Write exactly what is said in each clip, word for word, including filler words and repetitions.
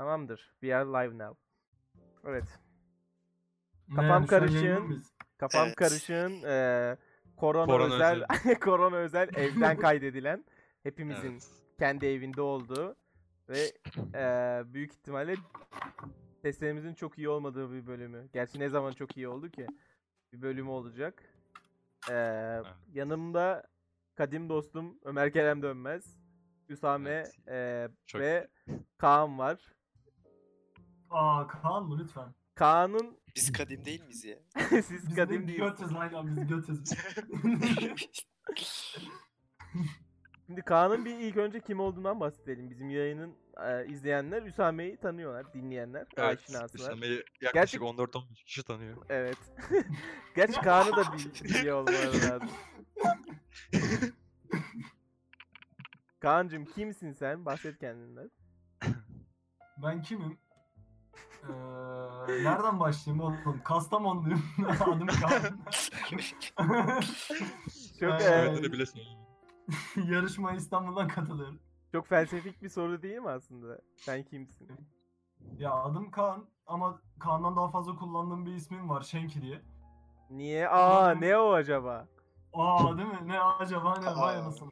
Tamamdır. We are live now. Evet. Ne Kafam yani, şu an karışığın, yayında mıyız? kafam Evet. karışığın eee, korona, Korona özel, korona özel evden kaydedilen, hepimizin Evet. kendi evinde olduğu ve eee, büyük ihtimalle seslerimizin çok iyi olmadığı bir bölümü. Gerçi ne zaman çok iyi oldu ki? Bir bölümü olacak. Eee, yanımda kadim dostum Ömer Kerem Dönmez, Hüsame Evet. eee, Çok ve Kaan var. Aa, Kaan mı lütfen? Kaan'ın Biz kadim değil miyiz ya? siz Biz kadim de değilsiniz. götüz aynen, biz götüz. Şimdi Kaan'ın bir ilk önce kim olduğundan bahsedelim. Bizim yayının e, izleyenler Üsame'yi tanıyorlar, dinleyenler, Evet. aşinasılar. Hüsame'yi yaklaşık Gerçek- on dört on beş kişi tanıyor. Evet. Gerçi Kaan'ı da bil- biliyor olmaları lazım. Kaan'cım kimsin sen? Bahset kendinden. Ben kimim? Ee, nereden başlayayım oğlum? Kastamonluyum. Adım Kaan. Çok, Ee, e, Evet de bile söyleyeyim. Yarışmaya İstanbul'dan katılıyorum. çok felsefik bir soru değil mi aslında? Sen kimsin? Ya adım Kaan ama Kaan'dan daha fazla kullandığım bir ismim var, Şenki diye. Niye? Aa ne o acaba? Aa değil mi? Ne acaba ne? Vay Aa. anasını.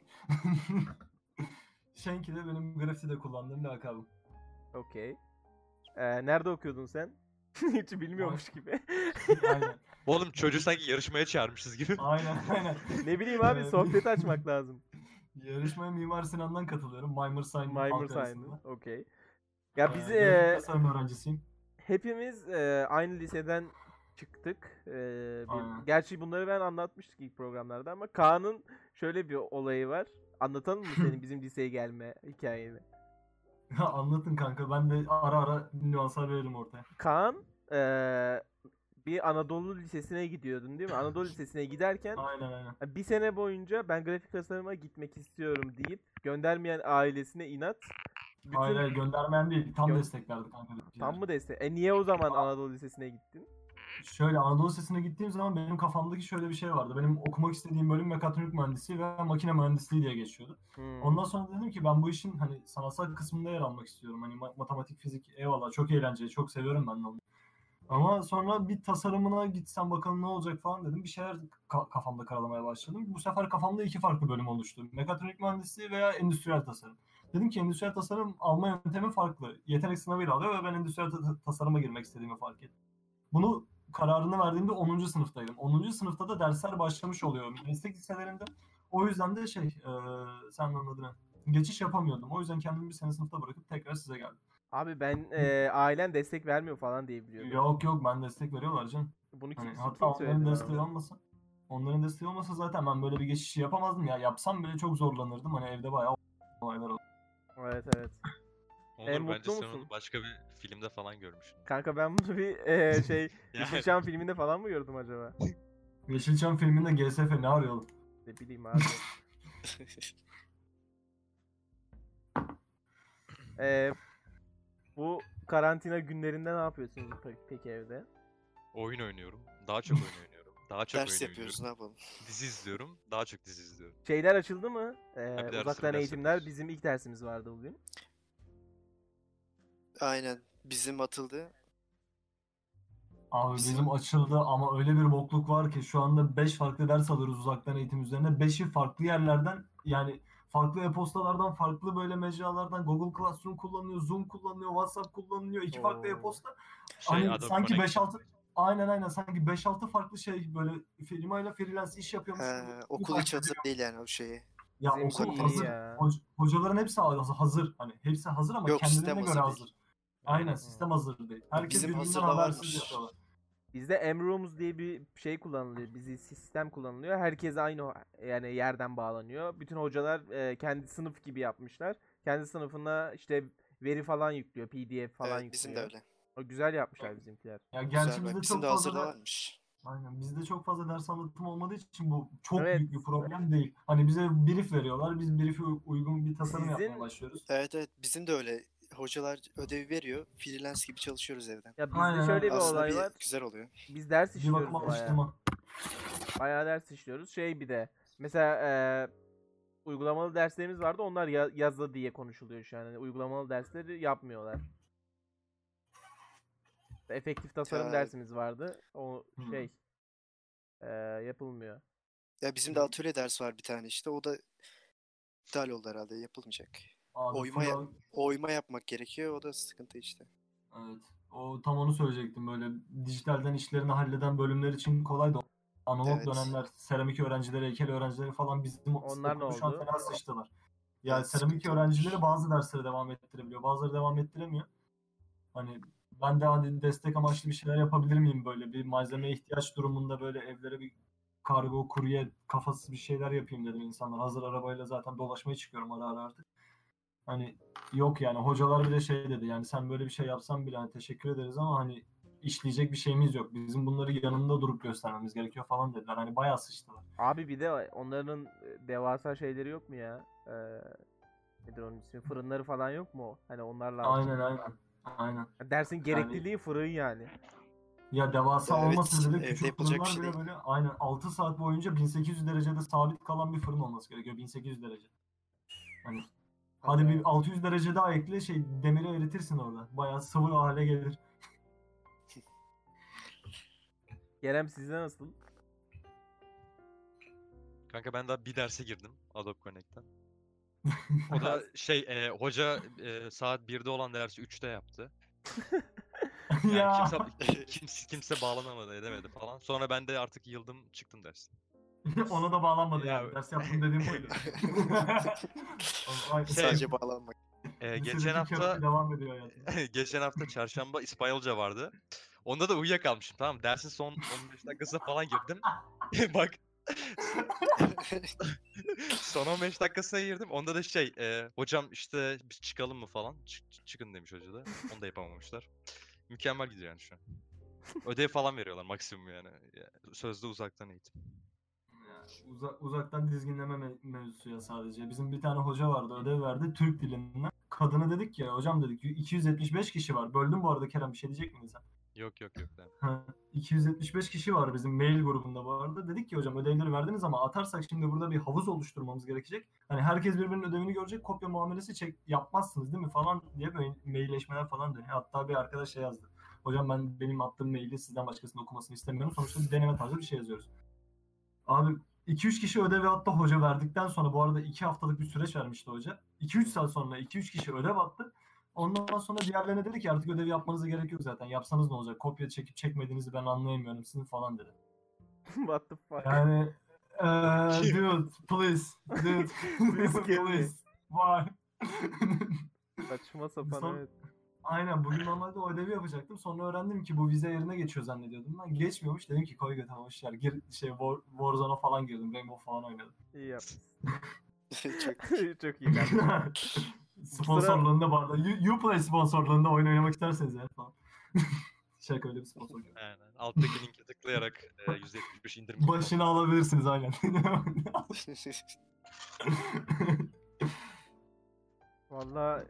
Şenki de benim grafitide kullandığım lakabım. Okey. Ee, nerede okuyordun sen? Hiç bilmiyormuş gibi. Aynen. Oğlum çocuğu sanki yarışmaya çağırmışız gibi. Aynen aynen. Ne bileyim abi, Evet. sohbet açmak lazım. Yarışmaya Mimar Sinan'dan katılıyorum. Maymur Sayın Maymur halk sayını. arasında. Okey. Ya Ee, biz grafik e, tasarım öğrencisiyim. hepimiz e, aynı liseden çıktık. E, bir- Aynen. gerçi bunları ben anlatmıştık ilk programlarda ama Kaan'ın şöyle bir olayı var. Anlatalım mı senin bizim liseye gelme hikayeni? Anlatın kanka. Ben de ara ara nüanslar veririm ortaya. Kaan e, bir Anadolu Lisesi'ne gidiyordun değil mi? Anadolu Lisesi'ne giderken Aynen aynen. bir sene boyunca ben grafik tasarıma gitmek istiyorum deyip göndermeyen ailesine inat. Bütün Hayır hayır, göndermeyen değil. Tam Gö- desteklerdi kanka. tam mı destek? E niye o zaman Anadolu Lisesi'ne gittin? Şöyle, Anadolu Lisesi'ne gittiğim zaman benim kafamdaki şöyle bir şey vardı. Benim okumak istediğim bölüm mekatronik mühendisliği ve makine mühendisliği diye geçiyordu. Hmm. Ondan sonra dedim ki ben bu işin hani sanatsal kısmında yer almak istiyorum. Hani ma- matematik, fizik eyvallah çok eğlenceli, çok seviyorum ben de onu. Ama sonra bir tasarımına gitsem bakalım ne olacak falan dedim. Bir şeyler ka- kafamda karalamaya başladım. Bu sefer kafamda iki farklı bölüm oluştu. Mekatronik mühendisliği veya endüstriyel tasarım. Dedim ki endüstriyel tasarım alma yöntemi farklı. Yetenek sınavıyla alıyor ve ben endüstriyel ta- tasarıma girmek istediğimi fark ettim. Bunu kararını verdiğimde onuncu sınıftaydım. onuncu sınıfta da dersler başlamış oluyor meslek liselerinde. O yüzden de şey, e, sen anladın ha. Geçiş yapamıyordum. O yüzden kendimi bir sene sınıfta bırakıp tekrar size geldim. Abi ben e, ailen destek vermiyor falan diye biliyordum. Yok yok, ben destek veriyorlar canım. Bunu kim, Hani kim hatta söyledi onların bana desteği bunu? olmasa, onların desteği olmasa zaten ben böyle bir geçişi yapamazdım ya. Yapsam bile çok zorlanırdım. Hani evde bayağı olaylar oldu. Evet evet. Onur E, bence mutlu sen musun? onu başka bir filmde falan görmüşsün. Kanka ben bunu bir e, şey Yani- Yeşilçam filminde falan mı gördüm acaba? Yeşilçam filminde G S F ne arıyor oğlum? Ne bileyim abi. E, bu karantina günlerinde ne yapıyorsunuz pe- peki evde? Oyun oynuyorum. Daha çok oyun oynuyorum. Daha çok Ders oyun yapıyoruz, oynuyorum. ne yapalım? Dizi izliyorum. Daha çok dizi izliyorum. Şeyler açıldı mı? E, bir ders- uzaktan bir ders eğitimler. yapıyoruz. Bizim ilk dersimiz vardı bugün. Aynen. Bizim atıldı. Abi Bizim- bizim açıldı ama öyle bir bokluk var ki şu anda beş farklı ders alıyoruz uzaktan eğitim üzerine. beşi farklı yerlerden, yani farklı e-postalardan, farklı böyle mecralardan. Google Classroom kullanıyor, Zoom kullanıyor, WhatsApp kullanıyor. iki farklı Oo. e-posta. Şey, Hani Adobe sanki Connect. beş altı, aynen aynen, sanki beş altı farklı şey böyle firmayla freelance iş yapıyormuş He, gibi. okul hiç hazır değil yani o şeye. Ya Bizimki okul iyi hazır. ya. Hoc- hocaların hepsi hazır. Hani hepsi hazır ama Yok, sistem kendilerine göre hazır hazır. değil. Aynen, Hı. sistem hazır değil. Herkes Bizim birbirinden hazırda habersiz varmış. yapıyorlar. Bizde M-Rooms diye bir şey kullanılıyor. Bizi sistem kullanılıyor. Herkes aynı o- yani yerden bağlanıyor. Bütün hocalar e, kendi sınıf gibi yapmışlar. Kendi sınıfına işte veri falan yüklüyor. P D F falan Evet, bizim de yüklüyor. öyle. O güzel yapmışlar bizimkiler. Ya Güzel gerçi bak. bizde Bizim çok de fazla hazırda da varmış. aynen bizde çok fazla ders anlatımı olmadığı için bu çok Evet. büyük bir problem değil. Hani bize brief veriyorlar. Biz brief'e uygun bir tasarım Sizin- yapmaya başlıyoruz. Evet evet, bizim de öyle. Hocalar ödevi veriyor. Freelance gibi çalışıyoruz evden. Ya bizde Aynen, şöyle bir Aslında olay bir var. güzel oluyor. Biz ders Bir işliyoruz bakıma bayağı. alıştırma. Bayağı ders işliyoruz. Şey bir de mesela e, uygulamalı derslerimiz vardı. Onlar ya- yazılı diye konuşuluyor şu an. Yani uygulamalı dersleri yapmıyorlar. Efektif tasarım Ya- dersimiz vardı. O Hı. şey eee, yapılmıyor. Ya bizim de atölye dersi var bir tane işte. O da iptal oldu herhalde. Yapılmayacak. Abi Oyma, ya- full- oyma yapmak gerekiyor. O da sıkıntı işte. Evet. O tam onu söyleyecektim, böyle dijitalden işlerini halleden bölümler için kolay da analog Evet. dönemler, seramik öğrencileri, heykel öğrencileri falan bizim Onlar ne okulda şu an oldu? fena sıçtılar. Yani Evet, seramik sıkıntı olmuş. öğrencileri bazı dersleri devam ettirebiliyor, bazıları devam ettiremiyor. Hani ben de hani destek amaçlı bir şeyler yapabilir miyim, böyle bir malzemeye ihtiyaç durumunda böyle evlere bir kargo, kurye kafası bir şeyler yapayım dedim insanlar. Hazır arabayla zaten dolaşmaya çıkıyorum ara ara artık. Hani yok yani, hocalar bile şey dedi, yani sen böyle bir şey yapsan bile hani teşekkür ederiz ama hani işleyecek bir şeyimiz yok. Bizim bunları yanında durup göstermemiz gerekiyor falan dediler. Hani bayağı sıçtılar. Abi bir de onların e, devasa şeyleri yok mu ya? Eee nedir onun ismi? Fırınları falan yok mu? Hani onlar lazım. Aynen aynen. Aynen. Dersin Yani gerekliliği fırın yani. ya devasa Ya evet, olmasa bile evde küçük yapılacak bir fırınlar şey bile değil. böyle aynen altı saat boyunca bin sekiz yüz derecede sabit kalan bir fırın olması gerekiyor. bin sekiz yüz derece. Hani hadi bir Aga. altı yüz derece daha ekle, şey, demiri eritirsin orada. Bayağı sıvı hale gelir. Kerem sizde nasıl? Kanka ben daha bir derse girdim Adobe Connect'ten. O da şey e, hoca e, saat birde olan dersi üçte yaptı. Yani Ya kimse kimse kimse bağlanamadı, edemedi falan. Sonra ben de artık yıldım, çıktım dersten. ona da bağlanmadı Ya yani. Ders yaptım dediğim buydu. Oğlum, ay- şey Sadece bağlanmak. e, geçen Lisedeki hafta köprü devam ediyor hayatım. geçen hafta çarşamba İspanyolca vardı. Onda da uyuyakalmışım, tamam mı? Dersin son on beş dakikasına falan girdim. Bak son on beş dakikasına girdim. Onda da şey e, hocam işte biz çıkalım mı falan. Çık- çıkın demiş hoca da. Onu da yapamamışlar. Mükemmel gidiyor yani şu an. Ödev falan veriyorlar maksimum yani. Ya, sözde uzaktan eğitim. Ya, uza- uzaktan dizginleme me- mevzusu ya sadece. Bizim bir tane hoca vardı, ödev verdi Türk dilinden. Kadına dedik ki hocam dedik iki yüz yetmiş beş kişi var. Böldüm bu arada Kerem, bir şey diyecek miydin sen? Yok yok yok. Tamam. Ha, iki yüz yetmiş beş kişi var bizim mail grubunda bu arada. Dedik ki hocam ödevleri verdiniz ama atarsak şimdi burada bir havuz oluşturmamız gerekecek. Hani herkes birbirinin ödevini görecek, kopya muamelesi çek yapmazsınız değil mi falan diye böyle mailleşmeler falan dönüyor. Hatta bir arkadaş şey yazdı. Hocam ben benim attığım maili sizden başkasının okumasını istemiyorum. Sonuçta bir deneme tarzı bir şey yazıyoruz. Abi iki üç kişi ödevi attı hoca verdikten sonra, bu arada iki haftalık bir süreç vermişti hoca. iki üç saat sonra iki üç kişi ödev attı. Ondan sonra diğerlerine dedi ki artık ödevi yapmanıza gerek yok zaten. Yapsanız ne olacak? Kopya çekip çekmediğinizi ben anlayamıyorum sizin falan dedi. What the fuck? Yani eee dude please dude Please kill me. please why? Saçma sapan Son- evet. Aynen, bugün normalde o ödevi yapacaktım. Sonra öğrendim ki bu vize yerine geçiyor zannediyordum ben. Geçmiyormuş. Dedim ki koy götüme boşver. Gir şey War, Warzone'a falan girdim. Rainbow falan oynadım. İyi yapmışsın. Çok Çok iyi kardeşim. Sponsorluğunda bu arada. You, Uplay sponsorluğunda oyun oynamak isterseniz ya falan. Şaka, öyle bir sponsor. Aynen. Alttaki linke tıklayarak e, yüzde yetmiş beş indirim. Başını alabilirsiniz aynen. Valla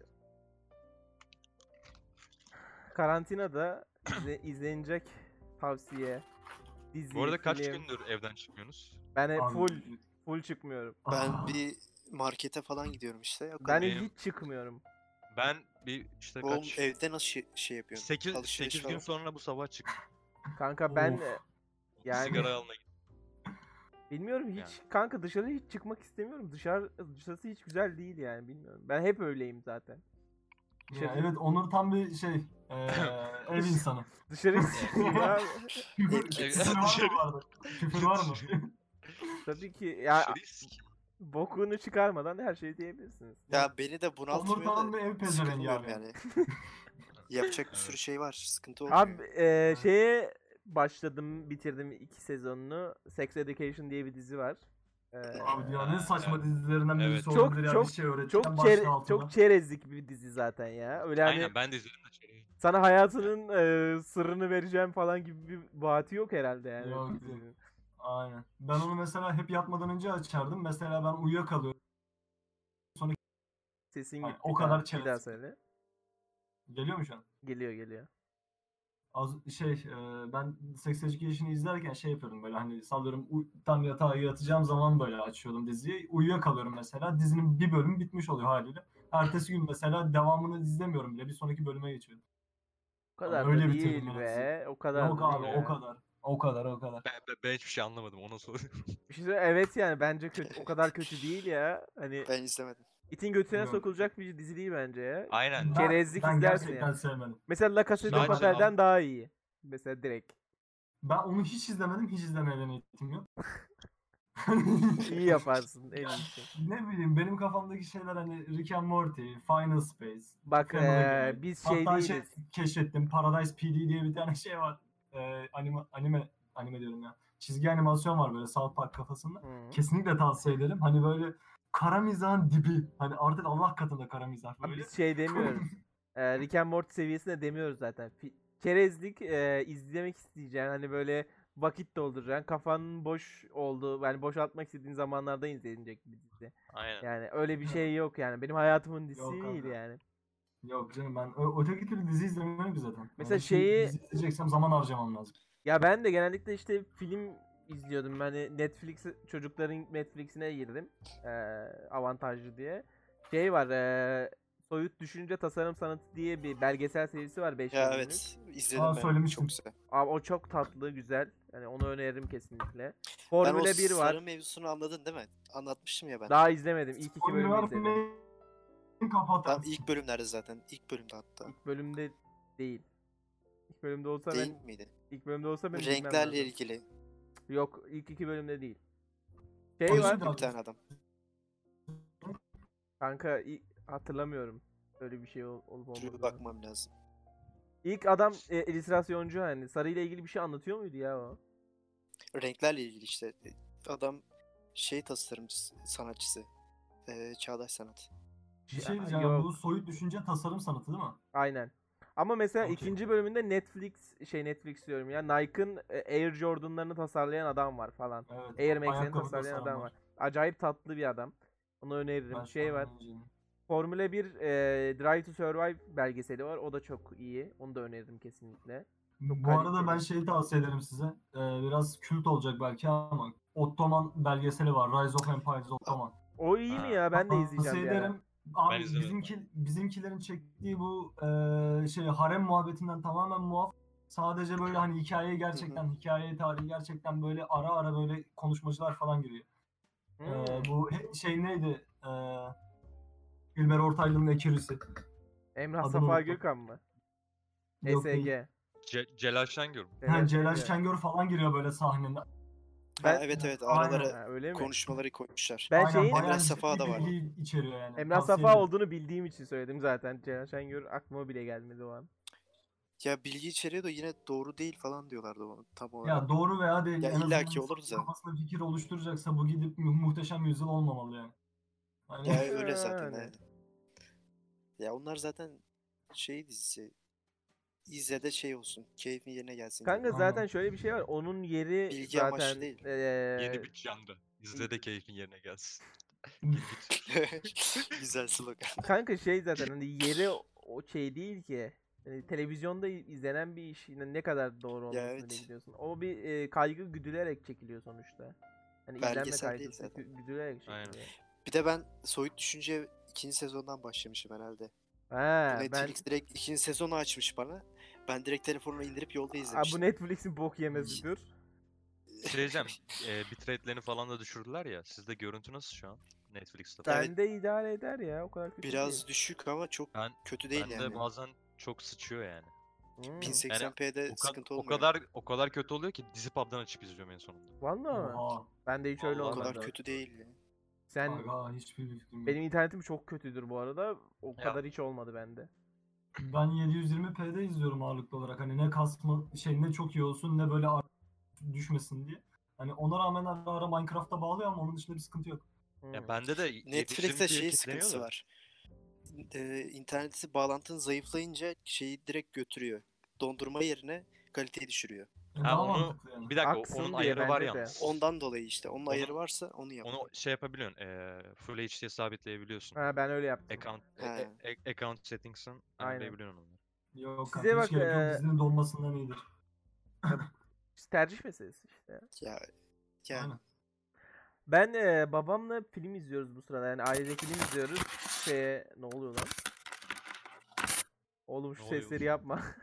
karantinada izle, izlenecek tavsiye. Dizi, Bu arada kaç film. gündür evden çıkmıyorsunuz? Ben hep Abi- full full çıkmıyorum. Ben Ah. bir markete falan gidiyorum işte. O Ben kadar. Benim- hiç çıkmıyorum. Ben bir işte Oğlum kaç evde nasıl şey, şey yapıyorsun? sekiz Alışveriş sekiz gün falan. sonra bu sabah çıktım. Kanka ben Of. e, yani Sigara almaya gittim. bilmiyorum hiç Yani. kanka dışarı hiç çıkmak istemiyorum. Dışarı dışarısı hiç güzel değil yani bilmiyorum. Ben hep öyleyim zaten. Ya Dışarı, evet, Onur tam bir şey eee ev insanı. dışarı hiç çıkmıyor abi. Küfür, Erkek. küfür var mı bu arada? Küfür var mı? Tabii ki ya Dışarıyı sikeyim. bokunu çıkarmadan her şeyi diyebilirsiniz. Ya beni de Onur bunaltmıyor tam da bir ev pezevengi sıkılmıyorum abi. yani. Yapacak bir sürü Evet. şey var. Sıkıntı olmuyor. Abi e, şeye başladım, bitirdim iki sezonunu. Sex Education diye bir dizi var. E, Abi dünyanın en saçma Evet. dizilerinden birisi Evet. olabilir Çok ya. çok Bir şey öğreteceğim çok başlığı çere, altında. çok çerezlik bir dizi zaten ya. Öyle hani Aynen ben de izledim de çereyi. sana hayatının e, sırrını vereceğim falan gibi bir vaati yok herhalde yani. Yok, yok. dizinin. Aynen. Ben onu mesela hep yatmadan önce açardım. Mesela ben uyuyakalıyorum. Sesin Ay, gitti. o bir kadar daha- Bir çerez. daha söyle. Geliyor mu şu an? Geliyor geliyor. Az şey e, ben Sex Education'ı izlerken şey yapıyordum, böyle hani sallıyorum uy- tam yatağa yatacağım zaman böyle açıyordum diziyi. Uyuyakalıyorum mesela. Dizinin bir bölümü bitmiş oluyor haliyle. Ertesi gün mesela devamını izlemiyorum bile. Bir sonraki bölüme geçiyorum. kadar Öyle da bitirdim değil en be. O kadar Yok da abi değil o ya. kadar. O kadar o kadar. Ben, ben, ben hiçbir şey anlamadım ona soruyorum. Bir şey söyleyeyim, evet yani bence kötü, o kadar kötü değil ya. Hani Ben izlemedim. itin götüne Yok. sokulacak bir dizi değil bence ya. Aynen. Ben, Çerezlik ben izlersin gerçekten yani. sevmedim. Mesela La Casa de Sadece- Papel'den daha iyi. Mesela direkt. Ben onu hiç izlemedim. Hiç izlemeye niyetim yok. İyi yaparsın en iyisi. Ne bileyim benim kafamdaki şeyler hani Rick and Morty, Final Space, Bak Family eee, Guy. biz şey Hatta şey değiliz. keşfettim. Paradise P D diye bir tane şey var. Ee, anime, anime, anime diyorum ya. Çizgi animasyon var böyle South Park kafasında. Hı. Kesinlikle tavsiye ederim. Hani böyle kara mizahın dibi. Hani artık Allah katında kara mizah Abi böyle. biz şey demiyoruz. Eee Rick and Morty seviyesinde demiyoruz zaten. Fi- Çerezlik eee, izlemek isteyeceksin. Hani böyle vakit dolduracaksın. Kafanın boş olduğu, yani boşaltmak istediğin zamanlarda izlenecek bir dizi. Aynen. Yani öyle bir şey yok yani. Benim hayatımın dizisi Yok değil abi. yani. Yok canım ben ö- öteki türlü dizi izlemiyorum ki zaten. Mesela Yani bir şey- şeyi- dizi izleyeceksem zaman harcamam lazım. Ya ben de genellikle işte film izliyordum. Hani Netflix, çocukların Netflix'ine girdim. Eee, avantajlı diye. Şey var, eee, Soyut Düşünce Tasarım Sanatı diye bir belgesel serisi var beş Ya bölümlük. evet izledim Aa, ben. söylemiştim. Çok güzel. Abi o çok tatlı, güzel. Yani onu öneririm kesinlikle. Ben Formula o bir var. sarı mevzusunu anladın değil mi? Anlatmıştım ya ben. Daha izlemedim. İlk iki bölümü Spoiler izledim. vermeyin, kapat. Tam ilk bölümlerde zaten. İlk bölümde hatta. İlk bölümde değil. İlk bölümde olsa Değil ben miydi? ilk bölümde olsa ben bilmem Renklerle lazım. ilgili. Yok, ilk iki bölümde değil. Şey Oyuncu var. da- Bir tane adam. Kanka i- hatırlamıyorum. Öyle bir şey ol- olup Dur bir olmadığını. bakmam lazım. İlk adam e, illüstrasyoncu hani. Sarı ile ilgili bir şey anlatıyor muydu ya o? Renklerle ilgili işte. Adam şey tasarımcısı, sanatçısı. Ee, çağdaş sanat. Bir şey Ya, diyeceğim. yok. Bu soyut düşünce tasarım sanatı değil mi? Aynen. Ama mesela Okey. ikinci bölümünde Netflix şey Netflix diyorum ya, Nike'ın e, Air Jordan'larını tasarlayan adam var falan. Evet. Air Max'lerini ayakkabı tasarlayan tasarım adam var. Acayip tatlı bir adam. Onu öneririm. Ben şu Şey an var. önceyim. Formula bir e, Drive to Survive belgeseli var. O da çok iyi. Onu da öneririm kesinlikle. Çok Bu arada ben kaliteli. şeyi tavsiye ederim size. Ee, biraz kült olacak belki ama Ottoman belgeseli var. Rise of Empires Ottoman. O iyi Ha. mi ya? Ben de izleyeceğim Tavsiye bir ara. ederim. Abi Ben izlemedim. bizimki, bizimkilerin çektiği bu e, şey harem muhabbetinden tamamen muaf. Sadece böyle hani hikayeyi gerçekten, hikayeyi tarihi gerçekten böyle ara ara böyle konuşmacılar falan giriyor. Ee, Hmm. bu he- şey neydi? Ee, İlber Ortaylı'nın ekürüsü. Emrah adını Safa unuttum. Gökhan mı? Yok değil. S G. Ce- Celal Şengör mü? Ha, Celal Şengör. Şengör falan giriyor böyle sahnede. Ben- Ha, evet evet Aynen. aralara Ha, öyle mi? konuşmaları koymuşlar. Ben Aynen, şeyin bayağı Emrah ciddi Safa da var. bilgi içeriyor yani. Emrah Tavsiye Safa ederim. olduğunu bildiğim için söyledim zaten. Celal Şengör aklıma bile gelmedi o an. Ya bilgi içeriyor da yine doğru değil falan diyorlardı onu tam olarak. Ya doğru veya değil. Ya en azından illaki olur insan da. kafasında fikir oluşturacaksa bu gidip mu- muhteşem yüzyıl olmamalı yani. Hani Ya öyle zaten Yani. yani. Ya onlar zaten şey dizisi. İzle de şey olsun. Keyfin yerine gelsin. Kanka gibi. zaten Aynen. şöyle bir şey var. Onun yeri Bilgi amaçlı zaten değil. eee, Yeni bir janra. İzle de keyfin yerine gelsin. Güzel slogan. kanka şey zaten hani yeri o- o şey değil ki. Yani televizyonda i- izlenen bir iş yine ne kadar doğru olmasını evet. biliyorsun. O bir e, kaygı güdülerek çekiliyor sonuçta. Hani izlenme Belgesel değil kaygısı zaten. gü- güdülerek Aynen. çekiliyor. Bir de ben Soyut Düşünce ikinci sezondan başlamışım herhalde. Bu Ha, ben Netflix direkt ikinci sezonu açmış bana. Ben direkt telefonuna indirip yolda Aa, bu izlemiştim. Netflix'in bok yemesidir. Şey diyeceğim, e, bitrate'lerini falan da düşürdüler ya. Sizde görüntü nasıl şu an? Netflix'te. Evet. Bende idare eder ya, o kadar kötü Biraz değil. düşük ama çok Ben, kötü değil bende yani. bazen çok sıçıyor yani. Hmm. bin seksen p'de O, kad- sıkıntı o olmuyor. kadar o kadar kötü oluyor ki dizi pub'dan açıp izliyorum en sonunda. Vallahi mi? Oha. Bende hiç öyle Vallahi O kadar olmadı. kötü değil ya. Sen Aga hiçbir fikrim yok. benim internetim çok kötüdür bu arada. O Ya. kadar hiç olmadı bende. Ben yedi yüz yirmi p'de izliyorum ağırlıklı olarak. Hani ne kasma şey ne çok iyi olsun ne böyle ar- düşmesin diye. Hani ona rağmen ara ara Minecraft'a bağlıyor ama onun dışında bir sıkıntı yok. Hmm. Ya bende de Netflix'te şey kilitleniyor sıkıntısı da. var. Ee, interneti bağlantın zayıflayınca şeyi direkt götürüyor. Dondurma yerine kaliteyi düşürüyor. Yani Ha, daha onu- mantıklı yani. Bir dakika o- Aksın onun diye ayarı var bence de. yalnız. Ondan dolayı işte. Onun Onu- ayarı varsa onu yap. Onu şey yapabiliyorsun. E, Full H D'ye sabitleyebiliyorsun. Ha, ben öyle yaptım. Account e- He. e- e- account settings'ın Aynen. ayarlayabiliyorsun onları. Yok Size kanka bak, hiç gerek yok. eee, Dizinin donmasından iyidir. Tercih meselesi işte. Ya yani Aynen. Ben e, babamla film izliyoruz bu sırada. Yani ailece film izliyoruz. Şeye ne oluyor lan? Oğlum şu Ne oluyor sesleri oğlum? yapma.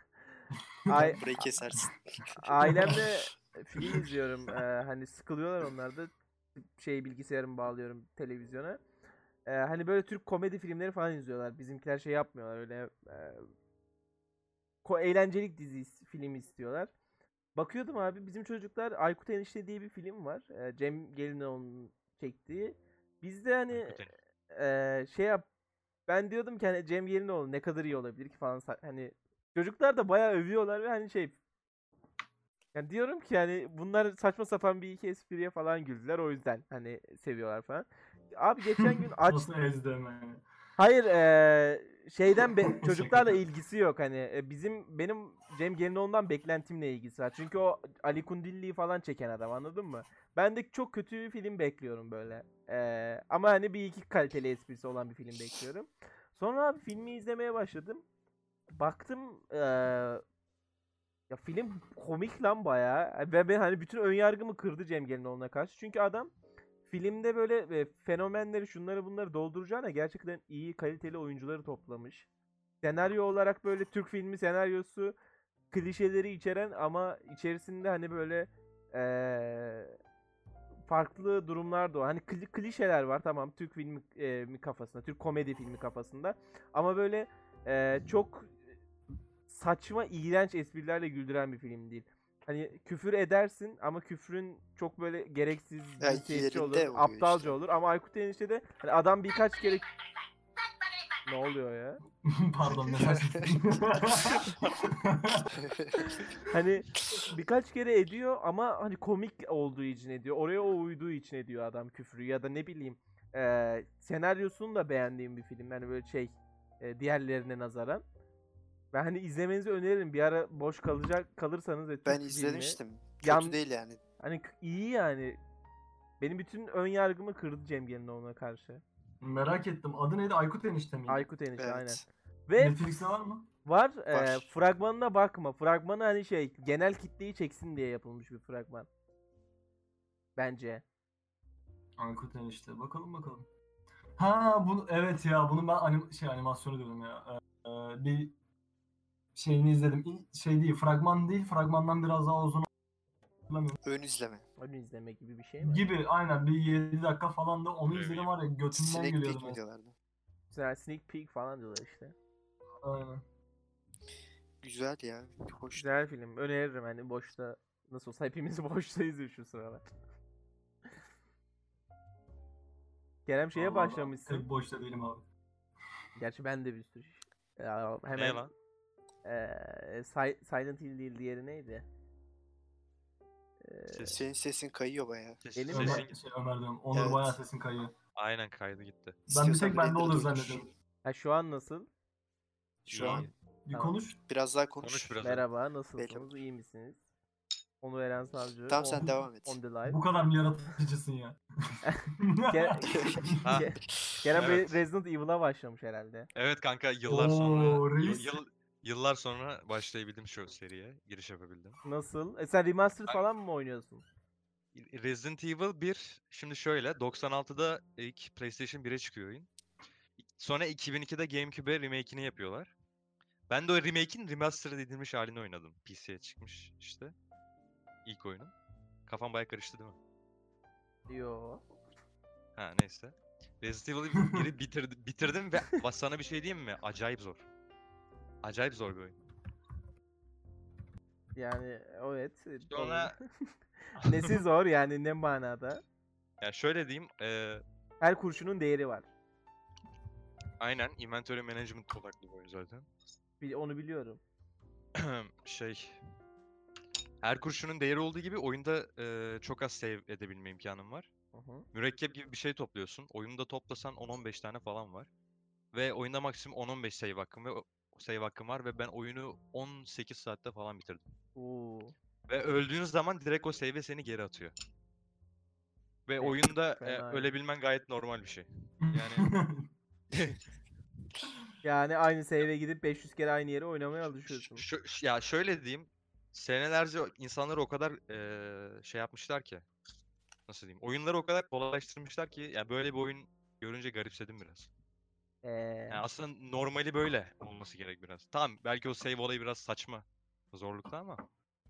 Ay- Burayı kesersin. Ailemle film izliyorum. Ee, hani sıkılıyorlar onlar da. Şey bilgisayarımı bağlıyorum televizyona. Ee, hani böyle Türk komedi filmleri falan izliyorlar. Bizimkiler şey yapmıyorlar öyle. E, ko- eğlencelik dizi is- film istiyorlar. Bakıyordum abi bizim çocuklar Aykut Enişte diye bir film var. Ee, Cem Gelinoğlu'nun çektiği. Biz de hani Aykut Enişte. e, şey yap ben diyordum ki hani Cem Gelinoğlu ne kadar iyi olabilir ki falan sa- hani çocuklar da bayağı övüyorlar ve hani şey yani diyorum ki yani bunlar saçma sapan bir iki espriye falan güldüler o yüzden hani seviyorlar falan. Abi geçen gün aç Nasıl ezdim yani. hayır eee, şeyden be- Şaka çocuklarla yapıyorum. ilgisi yok hani e, bizim benim Cem Gelinoğlu'ndan beklentimle ilgisi var. Çünkü o Ali Kundilli'yi falan çeken adam anladın mı? Ben de çok kötü bir film bekliyorum böyle. Eee, ama hani bir iki kaliteli esprisi olan bir film bekliyorum. Sonra abi filmi izlemeye başladım. Baktım eee, ya film komik lan bayağı. Ve ben hani bütün önyargımı kırdı Cem Gelinoğlu'na karşı. Çünkü adam filmde böyle e, fenomenleri şunları bunları dolduracağına gerçekten iyi kaliteli oyuncuları toplamış. Senaryo olarak böyle Türk filmi senaryosu klişeleri içeren ama içerisinde hani böyle eee, farklı durumlar da var. Hani kli- klişeler var tamam Türk filmi e, mi kafasında, Türk komedi filmi kafasında. Ama böyle e, çok saçma, iğrenç esprilerle güldüren bir film değil. Hani küfür edersin ama küfrün çok böyle gereksiz, Ya cinsiyetçi olur, yerinde oluyor aptalca işte. olur. Ama Aykut Enişte'de hani adam birkaç kere... Ne oluyor ya? Pardon mesaj. Hani birkaç kere ediyor ama hani komik olduğu için ediyor. Oraya o uyduğu için ediyor adam küfrü ya da ne bileyim eee senaryosunu da beğendiğim bir film. Yani böyle şey e, diğerlerine nazaran. Ben hani izlemenizi öneririm. Bir ara boş kalacak kalırsanız ve Ben Türk filmi izlemiştim. Kötü yan değil yani. hani k- iyi yani. Benim bütün ön yargımı kırdı Cem Gelinoğlu'na karşı. Merak ettim. Adı neydi? Aykut Enişte miydi? Aykut Enişte aynen. Evet. Ve Netflix'te var mı? var e, Var. fragmanına bakma. Fragmanı hani şey genel kitleyi çeksin diye yapılmış bir fragman. Bence. Aykut Enişte. Bakalım bakalım. Ha bunu evet ya bunu ben anim şey animasyonu diyorum ya. Ee, e, bir şeyini izledim. İ- Şey değil, fragman değil. Fragmandan biraz daha uzun hatırlamıyorum. Ön izleme. Onu izleme gibi bir şey mi? Gibi aynen bir yedi dakika falan da onu Review izledim gibi. var ya götümden Sneak gülüyordum. peek mi ya. diyorlardı? Güzel sneak peek falan diyorlar işte. Aynen. Güzel ya. Hoş. Güzel film. Öneririm hani boşta. Nasıl olsa hepimiz boştayız ya şu sıralar. Kerem şeye Vallahi ben başlamışsın. pek boşta değilim abi. Gerçi ben de bir sürü. Ya, Ne hemen lan? eee, Si- Silent Hill değil diğeri neydi? Eee, Ses, Senin sesin kayıyor bayağı. ses, Benim Ömer, mi? şey, Ömer diyorum. Onur Evet. bayağı sesin kayıyor. aynen kaydı gitti. Ben bir İstiyorsan tek bende render olur durdur. zannediyorum. Ha şu an nasıl? Şu İyi. an Bir Tamam. konuş. biraz daha konuş. Konuş biraz. Merhaba, Belli nasılsınız? olur. İyi misiniz? Onur Eren Savcı Tamam on, sen devam et. on the live. Bu kadar mı yaratıcısın ya? Ke- Ha, Ke- Kerem evet. Re- Resident Evil'a başlamış herhalde. Evet kanka yıllar sonra Oo, yıl, reis. yıl- yıllar sonra başlayabildim şu seriye. Giriş yapabildim. Nasıl? E sen remastered Ben- falan mı oynuyorsun? Resident Evil bir şimdi şöyle doksan altıda ilk PlayStation bire çıkıyor oyun. Sonra iki bin ikide GameCube'e remake'ini yapıyorlar. Ben de o remake'in remastered edilmiş halini oynadım. P C'ye çıkmış işte. İlk oyunum. Kafam bayağı karıştı değil mi? Yo. Ha neyse. Resident Evil biri bitirdi, bitirdim ve bak sana bir şey diyeyim mi? Acayip zor. Acayip zor bir oyun. Yani evet. e, Sonra doğru. Nesi zor yani ne manada? ya şöyle diyeyim. eee, Her kurşunun değeri var. aynen inventory management odaklı bir oyun zaten. Bil- Onu biliyorum. şey her kurşunun değeri olduğu gibi oyunda eee, çok az save edebilme imkanım var. Hı hı. Mürekkep gibi bir şey topluyorsun. Oyunda toplasan on on beş tane falan var. Ve oyunda maksimum on on beş save hakkım ve o- save hakkım var ve ben oyunu on sekiz saatte falan bitirdim. Oo. Ve öldüğün zaman direkt o save seni geri atıyor. Ve Fe- oyunda e, fena. ölebilmen gayet normal bir şey. Yani Yani aynı save'e gidip beş yüz kere aynı yere oynamaya ş- alışıyorsun. ş- ş- ya şöyle diyeyim. Senelerce insanlar o kadar eee, şey yapmışlar ki. Nasıl diyeyim? Oyunları o kadar kolaylaştırmışlar ki ya böyle bir oyun görünce garipsedim biraz. Eee Yani aslında normali böyle olması gerek biraz. Tamam belki o save olayı biraz saçma. zorlukta ama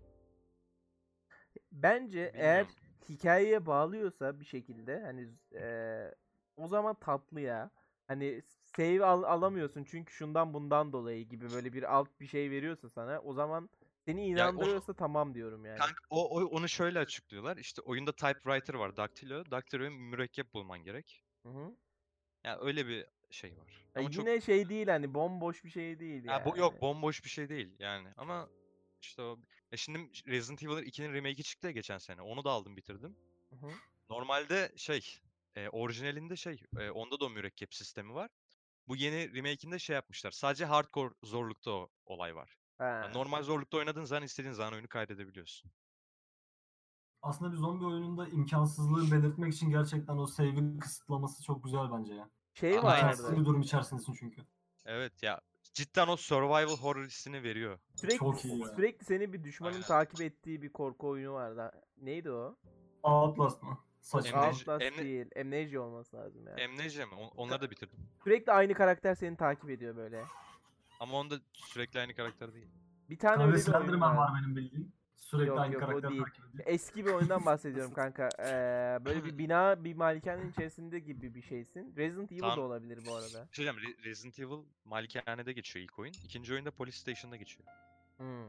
Bence eğer bilmiyorum. hikayeye bağlıyorsa bir şekilde hani eee, o zaman tatlı ya. Hani save al- alamıyorsun çünkü şundan bundan dolayı gibi böyle bir alt bir şey veriyorsa sana o zaman seni Ya onu inandırıyorsa tamam diyorum yani. kanka o, o- onu şöyle açıklıyorlar. İşte oyunda typewriter var, daktilo. Daktiloya mürekkep bulman gerek. Hı hı. Ya öyle bir şey var. Ya Ama çok yine şey değil hani bomboş bir şey değil ya bu yani. yok bomboş bir şey değil yani. Ama işte o ya şimdi Resident Evil ikinin remake'i çıktı ya geçen sene. Onu da aldım bitirdim. Hı hı. Normalde şey e, orijinalinde şey e, onda da o mürekkep sistemi var. Bu yeni remake'inde şey yapmışlar. Sadece hardcore zorlukta o olay var. Yani Ha. normal zorlukta oynadığın zaman istediğin zaman oyunu kaydedebiliyorsun. Aslında bir zombi oyununda imkansızlığı belirtmek için gerçekten o save'in kısıtlaması çok güzel bence ya. Şey A- aynen. İmkansız vardı. bir durum içerisindesin çünkü. Evet ya cidden o survival horror hissini veriyor. Sürekli Çok iyi ya. sürekli seni bir düşmanın Aynen. takip ettiği bir korku oyunu vardı. Neydi o? Outlast mı? Yok Saçma. Amnesia- Outlast Amne- değil. Amnesia olması lazım ya. Amnesia mi? On- Onları da bitirdim. Sürekli aynı karakter seni takip ediyor böyle. Ama onda sürekli aynı karakter değil. Bir tane Kanka öyle bir oyun Slenderman var. var benim bildiğim. Sürekli Yok aynı yok o karakteri değil. takip ediyor. Eski bir oyundan bahsediyorum kanka. Ee, böyle bir bina, bir malikanenin içerisinde gibi bir şeysin. Resident Evil da Tamam. olabilir bu arada. Bir şey diyeceğim, Re- Resident Evil Malikane'de geçiyor ilk oyun. İkinci oyunda Police Station'da geçiyor. Hmm.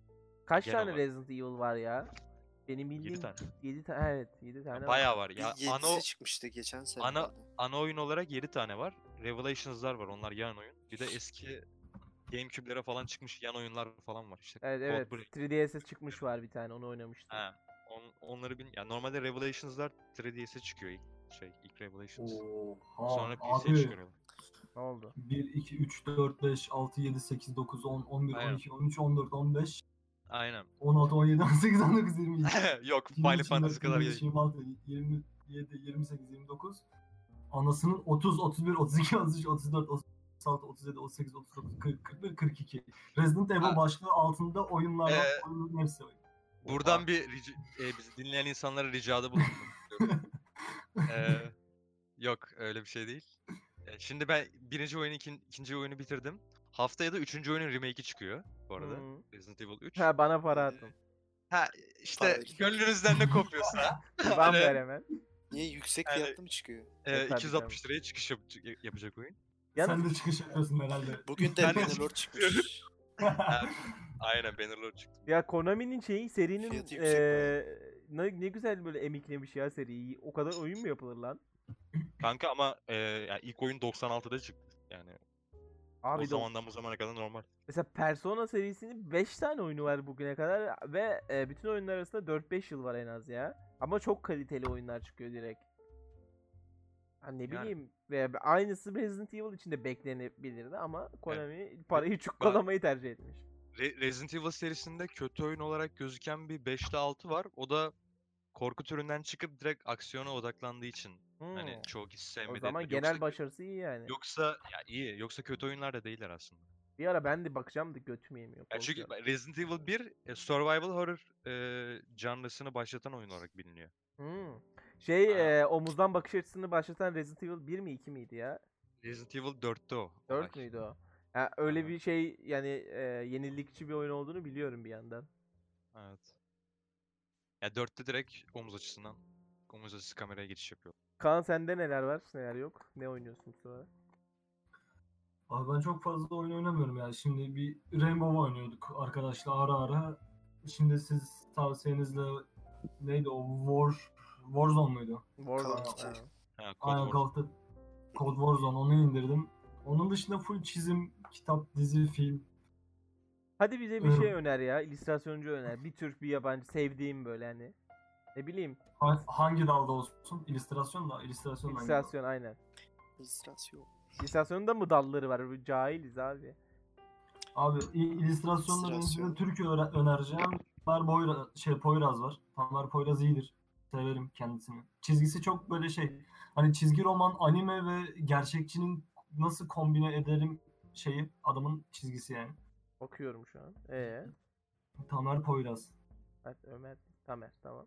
Kaç Genel tane olarak. Resident Evil var ya? Benim Yedi bildiğim tane. yedi tane. Evet, yedi Ya tane var. bayağı var. Bir Ya yedisi ana çıkmıştı geçen sene ana herhalde. ana oyun olarak yedi tane var. Revelations'lar var. Onlar yan oyun. Bir de eski GameCube'lere falan çıkmış yan oyunlar falan var işte. Evet evet. Code Break. üç D S'e çıkmış var bir tane. Onu oynamıştım. Ha, on, onları bil. Ya normalde Revelations'lar üç D S'e çıkıyor ilk şey, ilk Revelations. Oha Sonra P C'ye abi. çıkarıyorlar. Ne oldu? bir, iki, üç, dört, beş, altı, yedi, sekiz, dokuz, on, on bir, on Aynen. iki, on üç, on dört, on beş, Aynen. on altı, on yedi, on sekiz, on dokuz, yirmi, Yok, yirmi Final üç, Fantasy kadar yirmi değil. yirmi altı, yirmi yedi, yirmi sekiz, yirmi dokuz. Anasının otuz, otuz bir, otuz iki, otuz üç, otuz dört, otuz altı, otuz yedi, otuz sekiz, otuz dokuz, kırk, kırk bir, kırk iki. Resident Evil Ha. başlığı altında oyunlar var. Ee, Oyunların hepsi oyun. Buradan bir rica, e, bizi dinleyen insanlara ricada bulunmak istiyorum. Ee, yok öyle bir şey değil. E, şimdi ben birinci oyunu ikin, ikinci oyunu bitirdim. Haftaya da üçüncü oyunun remake'i çıkıyor bu arada. Hı. Resident Evil üç. Ha bana para Ee, atın. ha işte Para. gönlünüzden ne kopuyorsa. İban hani, ver hemen. Niye yüksek Yani- fiyatlı mı çıkıyor? e, E, tabii, iki yüz altmış liraya çıkış yap- yapacak oyun. Yalnız Sen de çıkış yapıyorsun herhalde. Bugün de Ben de Bannerlord çıkmış. Ha, aynen Bannerlord çıktı. ya Konami'nin şeyi serinin Fiyatı yüksek eee, ne, ne güzel böyle emiklemiş ya seriyi. O kadar oyun mu yapılır lan? Kanka ama e, yani ilk oyun doksan altıda çıktı. Yani Abi o de zamandan bu zamana kadar normal. mesela Persona serisinin beş tane oyunu var bugüne kadar ve e, bütün oyunlar arasında dört beş yıl var en az ya. Ama çok kaliteli oyunlar çıkıyor direkt. Ha ne Yani. bileyim ve aynısı Resident Evil için de beklenebilirdi ama Konami parayı çukkalamayı tercih etmiş. Re- Resident Evil serisinde kötü oyun olarak gözüken bir beşte altı var. O da korku türünden çıkıp direkt aksiyona odaklandığı için hani Hmm. çoğu kişi O sevmedi. zaman etmedi. Yoksa genel başarısı iyi yani. yoksa ya iyi. Yoksa kötü oyunlar da değiller aslında. Bir ara ben de bakacağım da götüm yemiyor. Ya çünkü korkuyorum. Resident Evil bir e, survival horror e, janrasını başlatan oyun olarak biliniyor. Hmm. Şey Ha. e, omuzdan bakış açısını başlatan Resident Evil bir mi iki miydi ya? Resident Evil dörtte o dört olay. müydü o? Ya öyle Aha. bir şey yani e, yenilikçi bir oyun olduğunu biliyorum bir yandan. Evet. Ya dörtte direkt omuz açısından omuz açısı kameraya geçiş yapıyor. Kaan sende neler var neler yok? Ne oynuyorsun sonra? Abi ben çok fazla oyun oynamıyorum yani. Şimdi bir Rainbow oynuyorduk arkadaşlar ara ara. Şimdi siz tavsiyenizle neydi o War Warzone muydu? Warzone. Call of Duty. ha. Ha, Code Aynen War. Call of Duty- Code Warzone onu indirdim. Onun dışında full çizim, kitap, dizi, film. Hadi bize bir şey Evet. öner ya. İllüstrasyoncu öner. Bir Türk bir yabancı sevdiğim böyle hani. Ne bileyim. Ha- Hangi dalda olsun? İllüstrasyon da, illüstrasyon da hangi dalda? İllüstrasyon aynen. İllüstrasyon. İllüstrasyonun da mı dalları var? Bu cahiliz abi. Abi i- illüstrasyonda ben size İllüstrasyon. Türk öğre- önereceğim. Tamer Boyra, şey Poyraz var. Tamer Poyraz iyidir. Severim kendisini. Çizgisi çok böyle şey. Hani çizgi roman, anime ve gerçekçinin nasıl kombine ederim şeyi adamın çizgisi yani. Bakıyorum şu an. Ee, Tamer Poyraz. evet, Ömer Tamer tamam.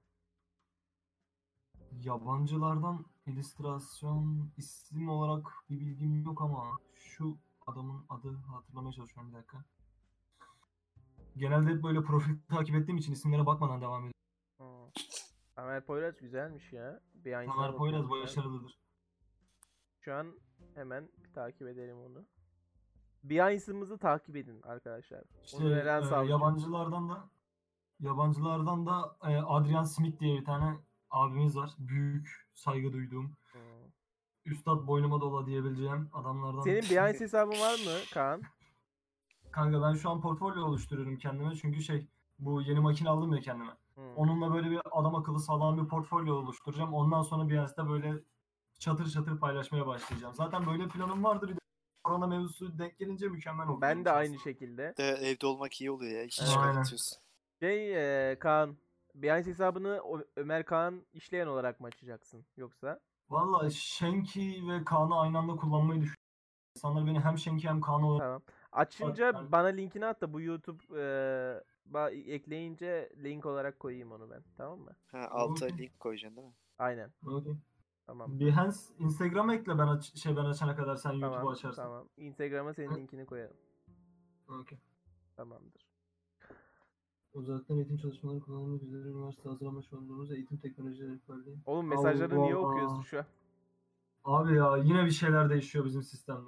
Yabancılardan illüstrasyon isim olarak bir bilgim yok ama şu adamın adı hatırlamaya çalışıyorum bir dakika. Genelde hep böyle profil takip ettiğim için isimlere bakmadan devam ediyorum. Hmm. Tamer Poyraz güzelmiş ya. Bir aynısına Tamer Poyraz bakıyorum şu an. başarılıdır. Şu an hemen bir takip edelim onu. Behine'ımızı takip edin arkadaşlar. İşte Onu Eren e, Savcı. yabancılardan da yabancılardan da e, Adrian Smith diye bir tane abimiz var. Büyük saygı duyduğum, Hmm. üstad boynuma dola diyebileceğim adamlardan. Senin Behance hesabın var mı Kaan? Kanka ben şu an portfolyo oluşturuyorum kendime çünkü şey bu yeni makine aldım ya kendime. Hmm. Onunla böyle bir adam akıllı sağlam bir portfolyo oluşturacağım. Ondan sonra Behance'de böyle çatır çatır paylaşmaya başlayacağım. Zaten böyle planım vardır. Bir de korona mevzusu denk gelince mükemmel oldu. Ben de aynı şekilde. De, evde olmak iyi oluyor ya. Hiç Evet. çıkartıyorsun. Şey e, Kaan. Behance hesabını o- Ömer Kaan işleyen olarak mı açacaksın? Yoksa? Valla Shenki ve Kaan'ı aynı anda kullanmayı düşünüyorum. İnsanlar beni hem Shenki hem Kaan olarak... Tamam. Açınca ben- bana linkini at da bu YouTube e, ba- ekleyince link olarak koyayım onu ben. Tamam mı? Ha, alta Okey. link koyacaksın değil mi? Aynen. Okey. Tamam. Behance Instagram ekle ben aç şey ben açana kadar sen YouTube'u Tamam. açarsın. Tamam. Instagram'a senin Hı. linkini koyarım. Okey. Tamamdır. Uzaktan eğitim çalışmaları kullanılmak üzere üniversite hazırlamış olduğumuz eğitim teknolojileri rehberliği. Oğlum mesajları niye Allah. okuyorsun şu an? Abi ya yine bir şeyler değişiyor bizim sistemde.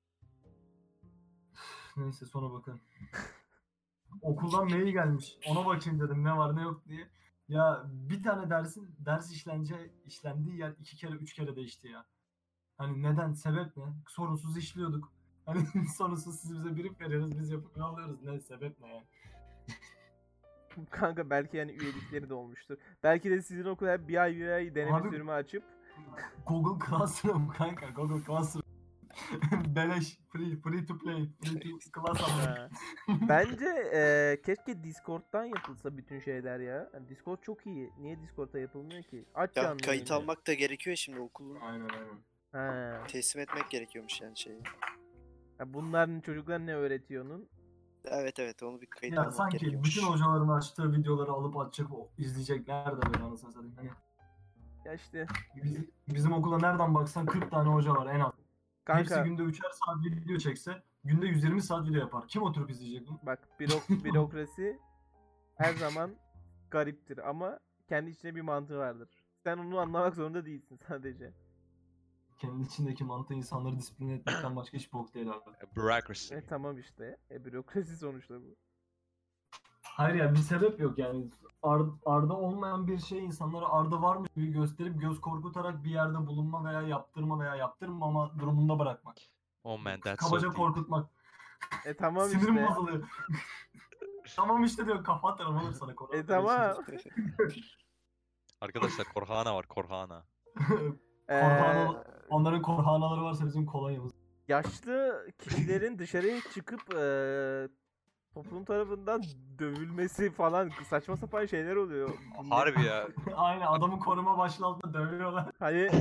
Neyse sonra bakalım. Okuldan mail gelmiş. Ona bakayım dedim ne var ne yok diye. Ya bir tane dersin ders işlence işlendiği yer iki kere üç kere değişti ya. Hani neden sebep ne? Sorunsuz işliyorduk. Hani sorunsuz siz bize brief veriyoruz biz yapıp alıyoruz. Ne sebep ne yani? Kanka belki yani üyelikleri de olmuştur. Belki de sizin okul hep bir ay bir ay deneme Abi- sürümü açıp Google Classroom kanka Google Classroom. Beleş, free, free to play, free to class ama. Ha. Bence e, keşke Discord'dan yapılsa bütün şeyler ya. Yani Discord çok iyi. Niye Discord'da yapılmıyor ki? Aç Ya canlı kayıt yayını. almak da gerekiyor şimdi okulun. Aynen aynen. Ha. Teslim etmek gerekiyormuş yani şeyi. Ya bunların çocuklar ne öğretiyor onun? Evet evet onu bir kayıt Ya almak sanki gerekiyormuş. bütün hocaların açtığı videoları alıp açacak, o- izleyecekler de böyle anasını satayım. Hani Ya işte bizim, bizim okula nereden baksan kırk tane hoca var en az. Hepsi kanka günde üçer saat video çekse günde yüz yirmi saat video yapar. Kim oturup izleyecek bunu? bak bürok bürokrasi her zaman gariptir ama kendi içinde bir mantığı vardır. Sen onu anlamak zorunda değilsin sadece. Kendi içindeki mantığı insanları disiplin etmekten başka hiç bok değil abi. Bureaucracy. E tamam işte. E bürokrasi sonuçta bu. Hayır ya bir sebep yok yani. Ar arda olmayan bir şey insanlara arda varmış gibi gösterip göz korkutarak bir yerde bulunma veya yaptırma veya yaptırmama durumunda bırakmak. Oh man that's so Kabaca deep. korkutmak. E tamam Sinirim işte. bozuluyor. Tamam işte diyor kafa atarım oğlum sana korona. E tamam. Arkadaşlar Korhana var Korhana. Ee, Korhana, onların korhanaları varsa bizim kolonyamız. yaşlı kişilerin dışarıya çıkıp eee toplum tarafından dövülmesi falan saçma sapan şeyler oluyor. Millet- Harbi ya. Aynen adamın koruma başlığı altında dövüyorlar. Hani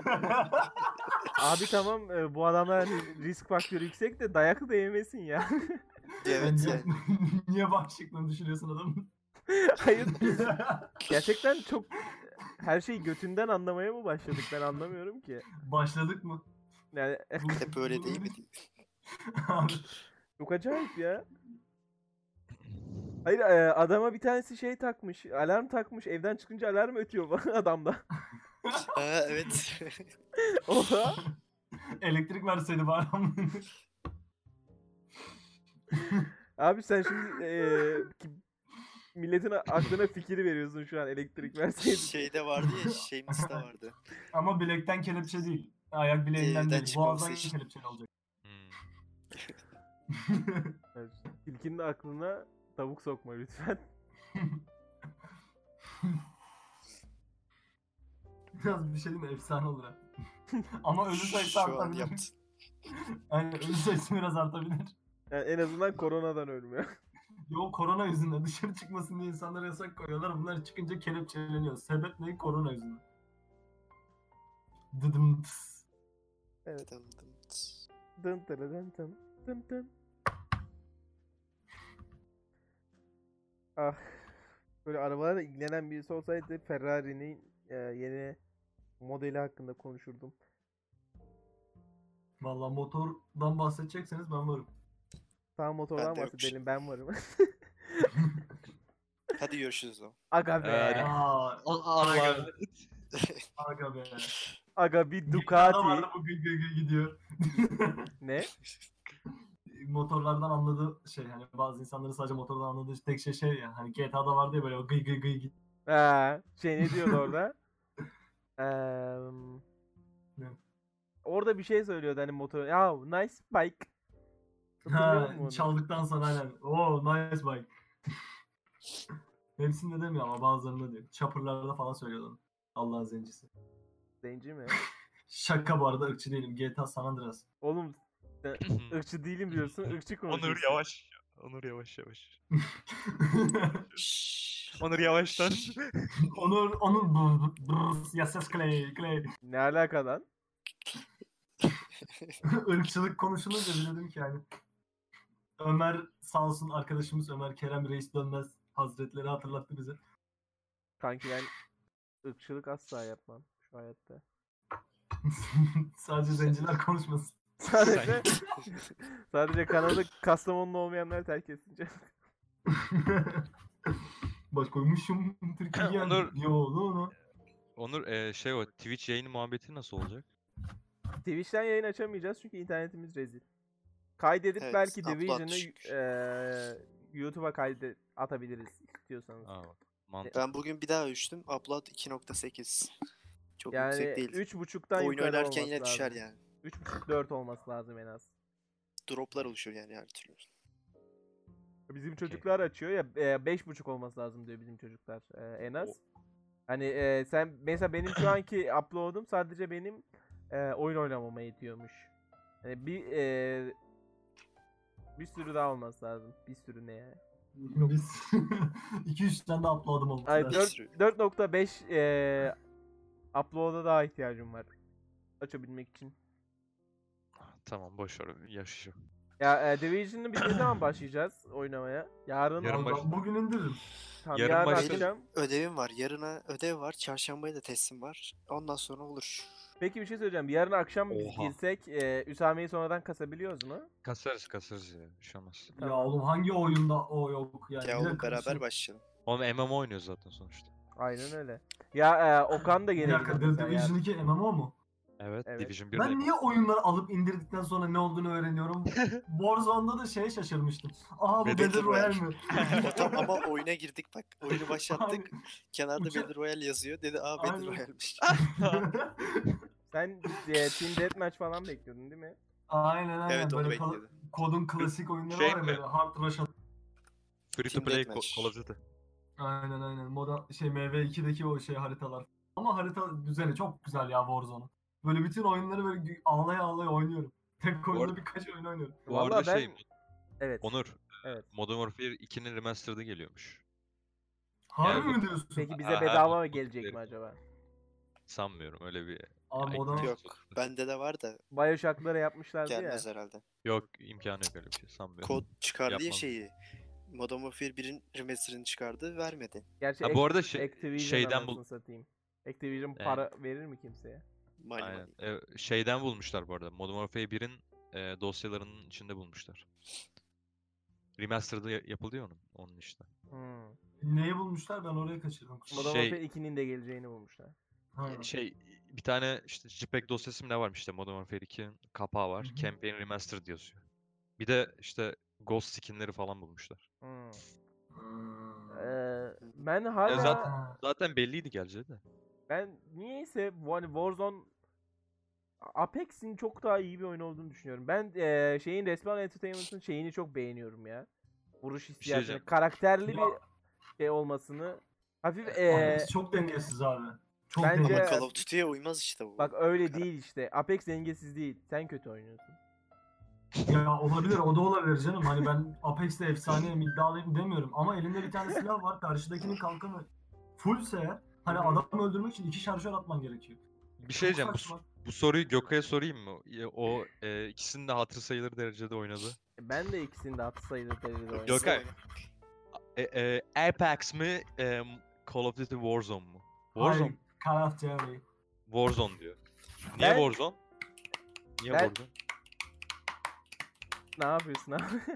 abi tamam e, bu adamlar hani risk faktörü yüksek de dayak da yemesin ya. Evet niye, yani. niye bağışıklığını düşünüyorsun adamın? Hayır gerçekten çok her şeyi götünden anlamaya mı başladık ben anlamıyorum ki. Başladık mı? Yani Bu- Hep öyle bu- değil mi? Abi, çok acayip ya. Hayır e, adama bir tanesi şey takmış, alarm takmış, evden çıkınca alarm ötüyor adamda. Ha evet. Oha. elektrik verseydi bari. Abi sen şimdi eee, ki- milletin aklına fikir veriyorsun şu an elektrik verseydin. Şeyde vardı ya Shameless'ta vardı. Ama bilekten kelepçe değil. Ayak bileğinden Evden değil. çıkmaması Boğazdan için. kelepçeli olacak. Hmm. Evet, tilkinin aklına tavuk sokma lütfen. Biraz bir şey değil mi? Efsane olur ha. Ama ölü sayısı Şu an artabilir. yaptın. Aynen ölü sayısı biraz artabilir. Yani en azından koronadan ölmüyor. Yo korona yüzünden dışarı çıkmasın diye insanlara yasak koyuyorlar. Bunlar çıkınca kelepçeleniyor. Sebep ne? Korona yüzünden. Dıdım tıs. Evet. Dım dım tıs. Dın tırı dın tın, dın tın. Ah. Böyle arabalarla ilgilenen birisi olsaydı Ferrari'nin e, yeni modeli hakkında konuşurdum. Valla motordan bahsedecekseniz ben varım. Tamam motordan Bende yokmuş. bahsedelim ben varım. Hadi görüşürüz o zaman. Aga be. Yani- Aa, Allah. aga be. Aga bir G T A'da Ducati. vardı bu gıy gıy gıy gidiyor. Ne? Motorlardan anladığı şey hani bazı insanların sadece motordan anladığı tek şey şey ya hani G T A'da vardı ya böyle o gıy gıy gıy gidiyor. Ha, şey ne diyordu orada? Eee, Ne? orada bir şey söylüyordu hani motor. Ya nice bike. Hatırlıyor musun Ha, onu? çaldıktan sonra aynen. Oo nice bike. Hepsinde demiyor ama bazılarında diyor. Chopper'larda falan söylüyordu onu. Allah'ın zencisi. Zenci mi? Şaka bu arada ırkçı değilim. G T A San Andreas. Oğlum sen ırkçı değilim diyorsun. Irkçı konuşuyorsun. Onur yavaş. Onur yavaş yavaş. Şşş. Onur yavaştan. Onur, Onur, brr, brr, yes yes Clay, Clay. Ne alaka lan? Irkçılık konuşulunca bir dedim ki yani. Ömer sağ olsun arkadaşımız Ömer Kerem Reis Dönmez Hazretleri hatırlattı bize. Kanki ben ırkçılık asla yapmam şu hayatta. Sadece zenciler konuşmasın. Sadece sadece kanalı Kastamonu'lu olmayanlar terk etsince. Baş koymuşum Türkiye'ye Onur- yolunu. Onur e, şey o Twitch yayını muhabbeti nasıl olacak? Twitch'ten yayın açamayacağız çünkü internetimiz rezil. Kaydedip Evet, belki upload Division'ı düşük. eee YouTube'a kaydet atabiliriz istiyorsanız. Aa, mantıklı. Ben bugün bir daha ölçtüm. Upload iki nokta sekiz. Çok Yani yüksek değil. üç buçuktan Oyun yukarı oynarken olması yine lazım. düşer yani. üç buçuk dört olması lazım en az. Droplar oluşur yani her türlü. Bizim çocuklar açıyor ya e, beş buçuk olması lazım diyor bizim çocuklar e, en az. Hani e, sen mesela benim şu anki upload'um sadece benim e, oyun oynamama yetiyormuş. Hani bir e, bir sürü daha olması lazım. Bir sürü ne ya? Biz iki üç tane de upload'um oldu. Ay Bir dört sürü. dört nokta beş e, upload'a daha ihtiyacım var. Açabilmek için. Tamam boş ver yaşayacağım. Ya e, Division'ı biz ne zaman başlayacağız oynamaya? Yarın. Yarın Abi baş- ben bugün indiririm. Tamam, yarın yarın başla- akşam. Ödevim var. Yarına ödev var. Çarşambaya da teslim var. Ondan sonra olur. Peki bir şey söyleyeceğim. Yarın akşam biz Oha. girsek e, Üsame'yi sonradan kasabiliyoruz mu? Kasarız kasarız ya. Bir şey olmaz. Ya Tamam. oğlum hangi oyunda o yok yani. Ya Bir oğlum dakika, beraber şey- başlayalım. Oğlum M M O oynuyoruz zaten sonuçta. Aynen öyle. Ya e, Okan da Bir gelebilir dakika mesela The yarın. Division iki M M O mu? Evet, Evet. Division bir Ben niye oyunları alıp indirdikten sonra ne olduğunu öğreniyorum? Warzone'da da şeye şaşırmıştım. Aha bu Battle Battle Royale mi? O tam ama oyuna girdik bak. Oyunu başlattık. Kenarda uça- Battle Royale yazıyor. Dedi aa Battle Aynen. Royale'miş. Sen e, Team Deathmatch falan bekliyordun değil mi? Aynen aynen. Evet, onu böyle kal- bekledi. kodun klasik oyunları Şey var ya mi? böyle Hard Rush at- Free to Team play Deathmatch. Call of Duty. Aynen aynen. Moda şey M V ikideki o şey haritalar. Ama harita düzeni çok güzel ya Warzone'un. Böyle bütün oyunları böyle gü- ağlaya ağlaya oynuyorum. Tek oyunda arada- birkaç oyun oynuyorum. Bu Vallahi arada ben- şey Evet. Onur Evet. Modern Warfare ikinin remastered'ı geliyormuş. Harbi Yani bu- mi diyorsun? Peki bize Aha, bedava bu- mı gelecek mi derim. acaba? Sanmıyorum öyle bir. Abi Ya, Modern Yok. Bende de var da Bioshock'lara yapmışlardı ya. gelmez herhalde. Yok imkanı yok öyle bir şey sanmıyorum. Kod çıkardı ya Yapmaz. şeyi. Modern Warfare birin remaster'ını çıkardı. Vermedi. Gerçi Ha, Ac- bu arada şey- Activision şeyden anasını bul- satayım. Activision Evet. para verir mi kimseye? Money Aynen. money. E, şeyden bulmuşlar bu arada. Modern Warfare birin e, dosyalarının içinde bulmuşlar. Remastered'ı ya- yapıldı ya onun. Onun işte. Hmm. neyi bulmuşlar ben oraya kaçırdım. Modern Şey- Warfare ikinin de geleceğini bulmuşlar. Ha. Şey bir tane işte JPEG dosyası mı ne varmış işte Modern Warfare ikinin kapağı var. Hı hı. Campaign Remastered yazıyor. Bir de işte Ghost skinleri falan bulmuşlar. Hmm. Hmm. Ee, ben hala zaten- Ha. Zaten belliydi geleceği de. ben niyeyse bu hani Warzone Apex'in çok daha iyi bir oyun olduğunu düşünüyorum. Ben eee, şeyin Respawn Entertainment'ın şeyini çok beğeniyorum ya. Vuruş hissiyatını, diyeceğim. karakterli Ya- bir şey olmasını. Hafif eee, Apex çok dengesiz abi. Çok Bence- Ama dengesiz. Call of Duty'ye uymaz işte bu. bak öyle değil işte. Apex dengesiz değil. Sen kötü oynuyorsun. Ya olabilir o da olabilir canım. Hani ben Apex'te efsaneyim iddialıyım demiyorum. Ama elinde bir tane silah var. Karşıdakinin kalkanı fullse eğer hani adam öldürmek için iki şarjör atman gerekiyor. Bir şey Çok diyeceğim. Bu, saçma. bu soruyu Gökay'a sorayım mı? Ya, O e, ikisinin de hatırı sayılır derecede oynadı. E, Ben de ikisini de atı sayılır derecede oynadım. Yok, Gökay. E, e, Apex mi? e, Call of Duty Warzone mu? Warzone. Hayır, Call of Duty. Warzone diyor. Niye Ben- Warzone? Niye Ben- Warzone? Ne yapıyorsun abi?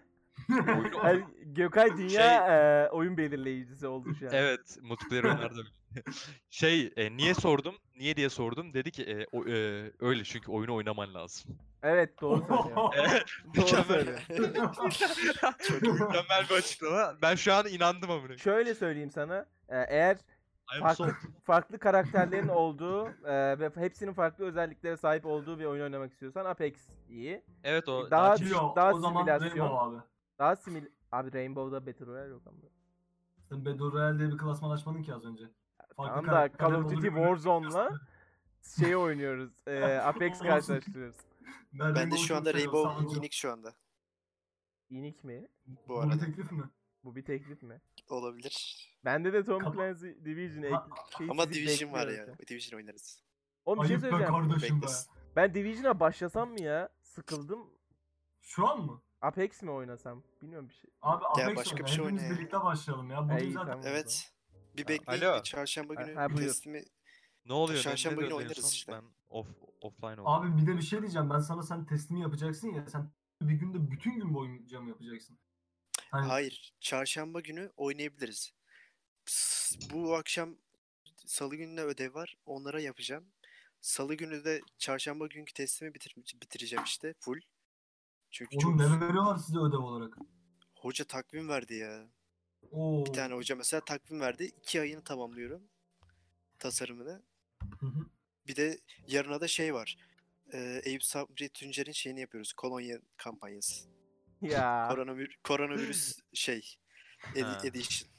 Oyunu Yani Gökay dünya e, oyun belirleyicisi oldu şu an. Evet, multiplayer oyunlarda bile. Şey, e, niye sordum? Niye diye sordum. Dedi ki e, o- e, öyle çünkü oyunu oynaman lazım. Evet doğru söylüyor. Evet, Doğru mükemmel. söylüyor. Çok iyi. Mükemmel bir açıklama. Ben şu an inandım amına. Şöyle söyleyeyim sana. e, Eğer I am farklı sold. farklı karakterlerin olduğu e, ve hepsinin farklı özelliklere sahip olduğu bir oyun oynamak istiyorsan Apex iyi. Evet o Daha daha Yok, daha o zaman simülasyon. Rainbow abi. Daha simül Abi Rainbow'da Battle Royale yok ama. Sen Battle Royale diye bir klasman açmadın ki az önce. Farklı Tamam da karakterlerin Call of olduğu Duty bir bölüm Warzone'la şey oynuyoruz. E, Apex Olsun. karşılaştırıyoruz. Ben, Ben de Rainbow'u şu çok anda seviyorum, Rainbow savunucu. Unique şu anda. İnik mi? Bu Bu bir arada. teklif mi? Bu bir teklif mi? Olabilir. Bende de Tom Kapa- Clancy Division ek- Ha- şey, Ama fizik Division var bekliyorum ya. şu an. Division oynarız. Oğlum bir şey Ayıp be söyleyeceğim. kardeşim be. Bekleriz. Ben Division'a başlasam mı ya? Sıkıldım. Şu an mı? Apex mi oynasam? Bilmiyorum bir şey. Abi Ya Apex başka oyna. bir şey Hepimiz oyna ya. birlikte başlayalım ya. Ha, Bugün iyi, zaten tamam. Evet. Bir Ha, bekleyin alo. de çarşamba Ha, günü ha, buyur. testimi ne oluyor? Ne, Çarşamba ne günü diyordu en oynarız son? işte. Ben off, offline oldum. Abi bir de bir şey diyeceğim. Ben sana sen testimi yapacaksın ya. Sen bir günde bütün gün boyunca mı yapacaksın? Hani Hayır. Çarşamba günü oynayabiliriz. S- Bu akşam salı gününe ödev var. Onlara yapacağım. Salı günü de çarşamba günkü testimi bitir bitireceğim işte full. Çünkü oğlum çok ne veriyorlar size ödev olarak? hoca takvim verdi ya. Oo. Bir tane hoca mesela takvim verdi. İki ayını tamamlıyorum. Tasarımını. Hı hı. Bir de yarına da şey var. Ee, Eyüp Sabri Tuncer'in şeyini yapıyoruz. Kolonya kampanyası. Ya. Koronavirüs, koronavirüs şey. Edi- Ha. edition.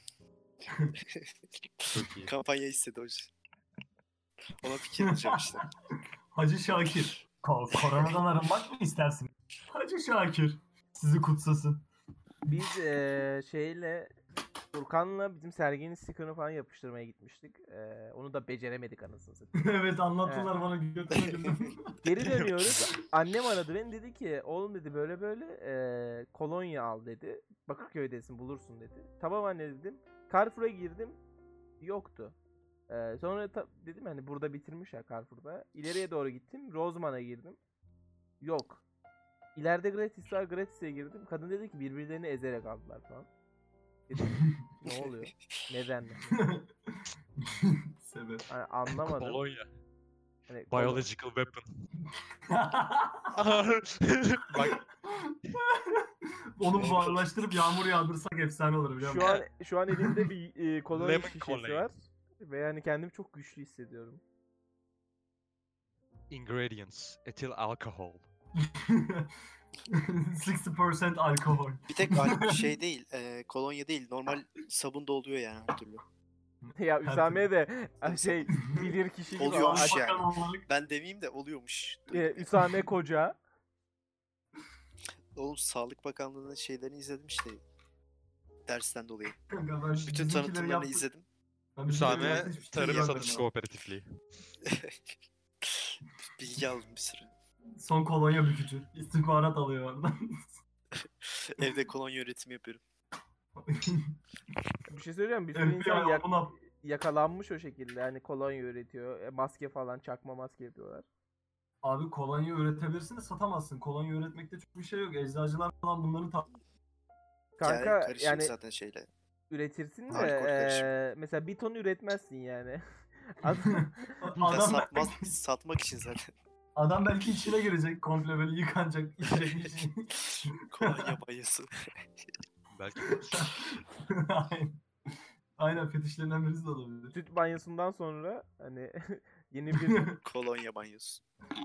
Çok iyi. Kampanya istedi hoca. Ona fikir vereceğim işte. Hacı Şakir. Ko- koronadan arınmak mı istersin? Hacı Şakir. Sizi kutsasın. Biz eee şeyle Furkan'la bizim serginin sticker'ını falan yapıştırmaya gitmiştik. Eee, onu da beceremedik anasını satayım. Evet anlattılar bana götüne güldüm. Geri dönüyoruz. Annem aradı beni, dedi ki oğlum dedi böyle böyle eee, kolonya al dedi. Bakırköy'desin bulursun dedi. Tamam anne dedim. Carrefour'a girdim. Yoktu. Eee, sonra ta- dedim hani burada bitirmiş ya Carrefour'da. İleriye doğru gittim. Roseman'a girdim. Yok. İleride gratis var, gratis'e girdim. Kadın dedi ki birbirlerini ezerek aldılar falan. Dedim ne oluyor? Neden? Sebep. Hani anlamadım. Polonya. Hani kolo- Biological weapon. Bak Onu buharlaştırıp yağmur yağdırsak efsane olur biliyor musun? Şu an şu an elimde bir e, kolonya Lemon şişesi cologne. var ve yani kendimi çok güçlü hissediyorum. ingredients. Ethyl alcohol. altmış percent alkol. Bir tek al- şey değil, e, kolonya değil, normal sabun da oluyor yani her türlü. Ya Üsame de a, şey bilir kişi gibi Oluyormuş ama- yani. Bakan olarak Ben demeyeyim de oluyormuş. E, Duydum yani. Üsame Koca. Oğlum Sağlık Bakanlığı'nın şeylerini izledim işte. Dersten dolayı. kanka ben Bütün bizimkileri tanıtımlarını yaptım. izledim. Ben bizimkileri Üsame yaptım, hiçbir şey Tarım görmedim Satış abi. Kooperatifliği. Bilgi aldım bir sürü. Son kolonya bükücü. İstihbarat alıyor oradan. Evde kolonya üretimi yapıyorum. Bir şey söyleyeyim mi? Bir sürü F B I insan yak- buna yakalanmış o şekilde. Yani kolonya üretiyor. e, maske falan, çakma maske yapıyorlar. Abi kolonya üretebilirsin de satamazsın. Kolonya üretmekte çok bir şey yok. Eczacılar falan bunları ta- Kanka yani karışık yani zaten şeyle. üretirsin de Alkol karışımı. e, mesela bir ton üretmezsin yani. Ad- Ya adam, satmaz, satmak için zaten. adam belki içine girecek komple böyle yıkanacak, içecek bir şey. Kolonya bayası. Belki Aynen. Aynen fetişlerinden birisi de olabilir. Süt banyosundan sonra hani yeni bir Kolonya banyosu.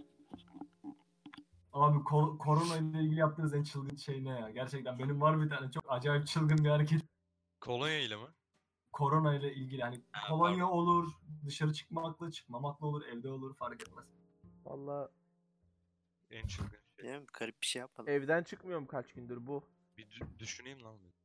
Abi kor- korona ile ilgili yaptığınız en çılgın şey ne ya? Gerçekten benim var bir tane çok acayip çılgın bir hareket. kolonya ile mi? Korona ile ilgili hani Ha, kolonya olur, dışarı çıkmakla çıkmamakla olur, evde olur fark etmez. valla En çılgın şey. Yani garip bir şey yapmadım. evden çıkmıyorum kaç gündür bu. Bir dü- düşüneyim lan. bir.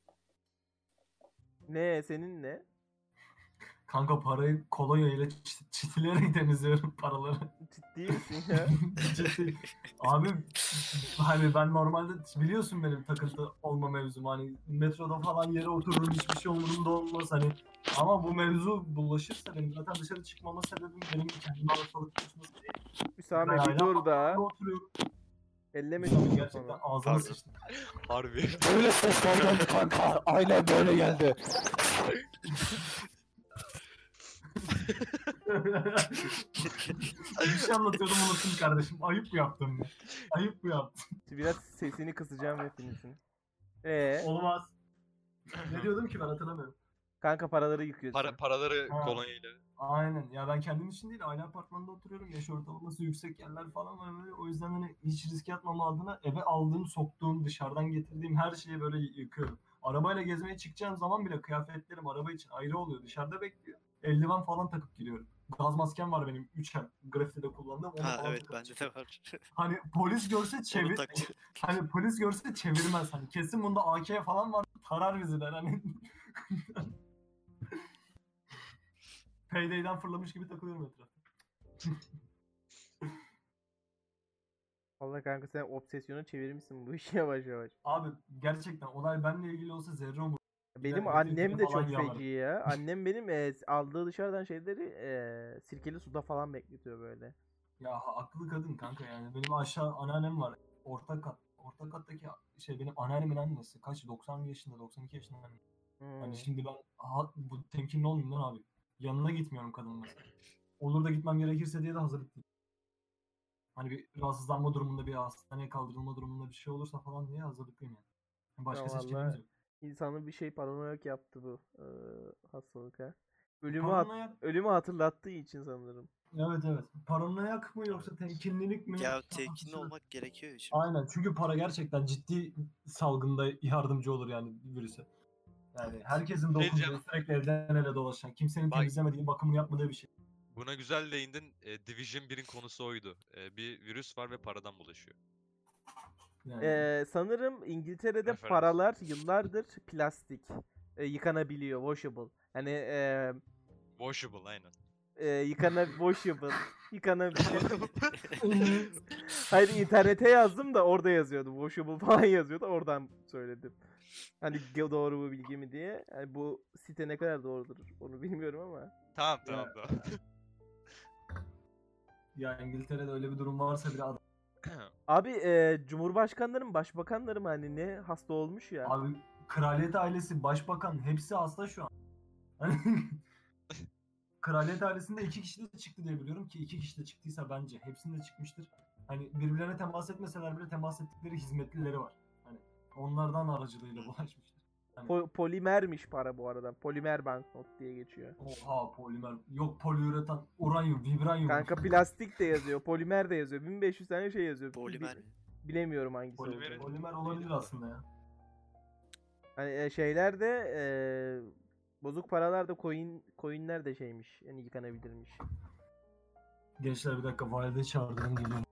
Ne senin ne? Kanka parayı kolonya ile çi- çitileyerek temizliyorum paraları. Ciddi misin ya? Ciddi. Abi hani ben normalde biliyorsun benim takıntı olma mevzum hani metroda falan yere otururum hiçbir şey umurumda olmaz hani ama bu mevzu bulaşırsa benim zaten dışarı çıkmama sebebim benim kendime hastalık geçmesi değil. Üsame Ben bir hala dur da. apartmanda oturuyorum. Elleme Şu an şu gerçekten mikrofonu. ağzıma Pardon. sıçtı. Harbi. Böyle sesler geldi kanka. Aynen böyle geldi. Bir şey anlatıyordum unuttum kardeşim. Ayıp bu yaptım ya. Ayıp bu yaptım. Biraz sesini kısacağım hepinizin. Ee, Olmaz. Ne diyordum ki ben hatırlamıyorum. kanka paraları yıkıyorsun. Para, paraları Ha. kolonyayla. Aynen. Ya ben kendim için değil, aile apartmanında oturuyorum. Yaş ortalaması yüksek yerler falan var böyle. O yüzden hani hiç riske atmama adına eve aldığım, soktuğum, dışarıdan getirdiğim her şeyi böyle yıkıyorum. Arabayla gezmeye çıkacağım zaman bile kıyafetlerim araba için ayrı oluyor. Dışarıda bekliyor. Eldiven falan takıp gidiyorum. Gaz maskem var benim üç el grafitide kullandığım. Onu Ha falan evet takıp bende çıkıyorum. de var. Hani polis görse Onu çevir. taktım. Hani polis görse çevirmez. Hani kesin bunda A K falan var. Tarar bizi der hani. Payday'den fırlamış gibi takılıyorum etrafta. Vallahi kanka sen obsesyona çevirmişsin bu işi yavaş yavaş. Abi gerçekten olay benimle ilgili olsa zerre umur. Benim Gider annem götürüp de falan çok yalarım. feci ya. Annem benim e, aldığı dışarıdan şeyleri e, sirkeli suda falan bekletiyor böyle. Ya ha- akıllı kadın kanka yani. Benim aşağı anneannem var. Orta kat. Orta kattaki şey benim anneannemin annesi. Kaç? doksan yaşında, doksan iki yaşında annem. Hmm. Hani şimdi ben ha, bu temkinli olmayayım lan abi. Yanına gitmiyorum kadının mesela. Olur da gitmem gerekirse diye de hazırlıklıyım. Hani bir rahatsızlanma durumunda, bir hastaneye kaldırılma durumunda bir şey olursa falan diye hazırlıklıyım yani. Başka Ya seçeneğimiz vallahi yok. insanı bir şey paranoyak yaptı bu e, hastalık ha. Ölümü, hat- Paranoyak, ölümü hatırlattığı için sanırım. evet evet. Paranoyak mı yoksa temkinlilik mi? Ya temkinli Tartışılır. olmak gerekiyor şimdi. Aynen, çünkü para gerçekten ciddi salgında yardımcı olur yani virüse. Yani herkesin Şey dokunduğu, diyeceğim. sürekli evden ele dolaşan, kimsenin Bak- temizlemediği, bakımını yapmadığı bir şey. Buna güzel değindin. E, Division birin konusu oydu. E, bir virüs var ve paradan bulaşıyor. Yani E, sanırım İngiltere'de Referans. paralar yıllardır plastik. E, yıkanabiliyor, washable. Hani e, Washable aynen. e, yıkana washable, yıkanabilir. Hayır internete yazdım da orada yazıyordu. Washable falan yazıyordu. Oradan söyledim. Hani ge- doğru bu bilgi mi diye. Yani bu site ne kadar doğrudur onu bilmiyorum ama. Tamam tamam tamam. ya İngiltere'de öyle bir durum varsa bir adam. Abi e, Cumhurbaşkanları, başbakanları mı hani ne hasta olmuş ya. Abi kraliyet ailesi, başbakan hepsi hasta şu an. Hani kraliyet ailesinde iki kişi de çıktı diye biliyorum ki iki kişi de çıktıysa bence hepsinde çıkmıştır. Hani birbirlerine temas etmeseler bile temas ettikleri hizmetlileri var. Hani onlardan aracılığıyla bulaşmıştır. Hani, Po- polimermiş para bu arada. Polimer banknot diye geçiyor. oha polimer. Yok poliüretan, uranyum, vibranyum. Kanka plastik de yazıyor, polimer de yazıyor. bin beş yüz tane şey yazıyor. Polimer Bi- mi? Bilemiyorum hangisi Polimer, olduğunu. polimer olabilir aslında ya. Hani e, şeyler de e, bozuk paralar da coin coinler de şeymiş. Yani yıkanabilirmiş. Gençler bir dakika, valide çağırdım, geliyorum.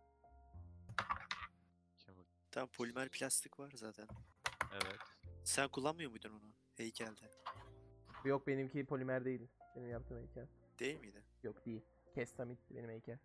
Tamam polimer plastik var zaten. Evet. Sen kullanmıyor muydun onu heykelde? Yok benimki polimer değil. Benim yaptığım heykel. Değil miydi? Yok değil. Kestamitti benim heykel.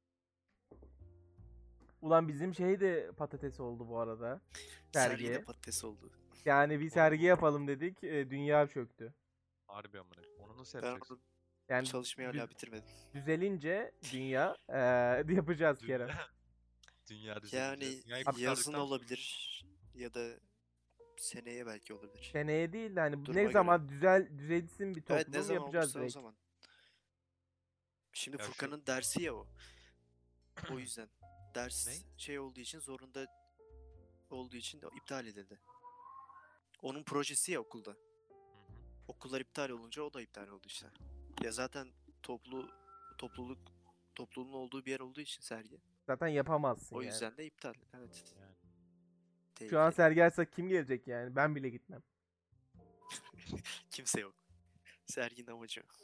Ulan bizim şey de patates oldu bu arada. Sergi de Sergi. patates oldu. Yani bir sergi yapalım dedik. e, dünya çöktü. Harbi amına. Onu nasıl Ben yapacaksın? onu Yani çalışmayı dü- hala bitirmedim. düzelince dünya e, yapacağız Kerem. Dünya, dünya düzelecek. Yani Dünyayı yazın kurtardıktan sonra- olabilir ya da seneye belki olabilir. Seneye değil de hani Duruma ne göre. zaman düzel düzelsin bir Evet toplum ne zaman yapacağız olursa o direkt. zaman. Şimdi Ya şu- Furkan'ın dersi ya o. O yüzden. Ders Ne? şey olduğu için zorunda olduğu için de iptal edildi. Onun projesi ya okulda. Hı hı. Okullar iptal olunca o da iptal oldu işte. Ya zaten toplu topluluk topluluğun olduğu bir yer olduğu için sergi. Zaten yapamazsın O yani. yüzden de iptal. Evet. Yani. Şu an Tehlikeli. sergi açsak kim gelecek yani? Ben bile gitmem. Kimse yok. Serginin amacı. o.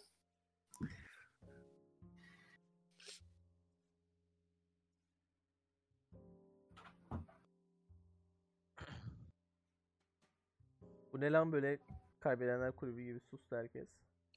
Bu ne lan böyle kaybedenler kulübü gibi sustu herkes.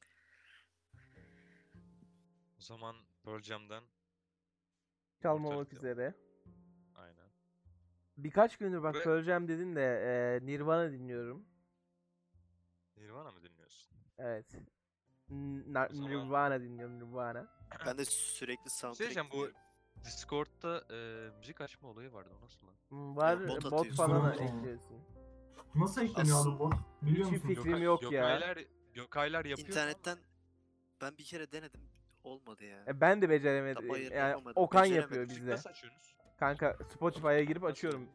O zaman Pearl Jam'den Çalmamak Mortality. üzere. aynen. Birkaç gündür bak Ve- Pearl Jam dedin de e, Nirvana dinliyorum. Nirvana mı dinliyorsun? Evet. N- Na- O zaman- Nirvana dinliyorum Nirvana. Ben de sürekli Bir şey soundtrack diyeceğim, bu dinliyorum. Discord'da e, müzik açma olayı vardı. O nasıl lan? Hmm, Var bot bot, atıyorsun. falan Sorun ekliyorsun. Nasıl ekleniyor abi bot? Biliyor Hiçbir musun? fikrim Gökay- yok ya. Gökaylar, Gökaylar yapıyor İnternetten ben bir kere denedim. Olmadı ya. E, ben de beceremedim. Tam ayarını Yani yapamadım, Okan beceremedim. yapıyor Müzik bizde. nasıl açıyorsunuz? Kanka Spotify'a girip Nasıl açıyorum.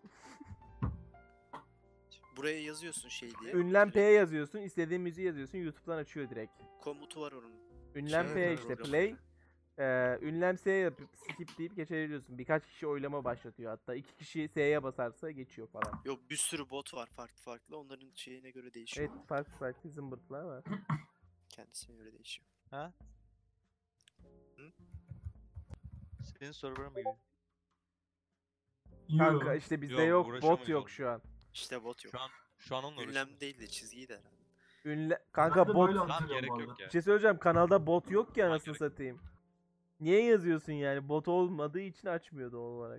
Buraya yazıyorsun şey diye. Ünlem P Direkt yazıyorsun, istediğin müziği yazıyorsun, YouTube'dan açıyor direkt. Komutu var onun. Ünlem Şey, P evet, işte programı. play. Ee, ünlem S yapıp skip deyip geçebiliyorsun. Birkaç kişi oylama başlatıyor hatta. iki kişi S'ye basarsa geçiyor falan. Yok, bir sürü bot var farklı farklı. Onların şeyine göre değişiyor. Evet, farklı farklı zımbırtılar var. Kendisine göre değişiyor. Ha? Hı? Senin server'a mı giriyor? Kanka Yo. işte bizde Yok, yok, bot uğraşamayız yok onunla. şu an. İşte bot yok. Şu an şu an onunla Ünlem uğraşıyorum. değil de çizgiydi herhalde. Ünle Ben kanka de bot. böyle Tamam, hatırlıyorum gerek bu yok arada. ya. Bir şey söyleyeceğim, kanalda bot yok ki Tamam, anasını gerek- satayım. Niye yazıyorsun yani? Bot olmadığı için açmıyor doğal olarak.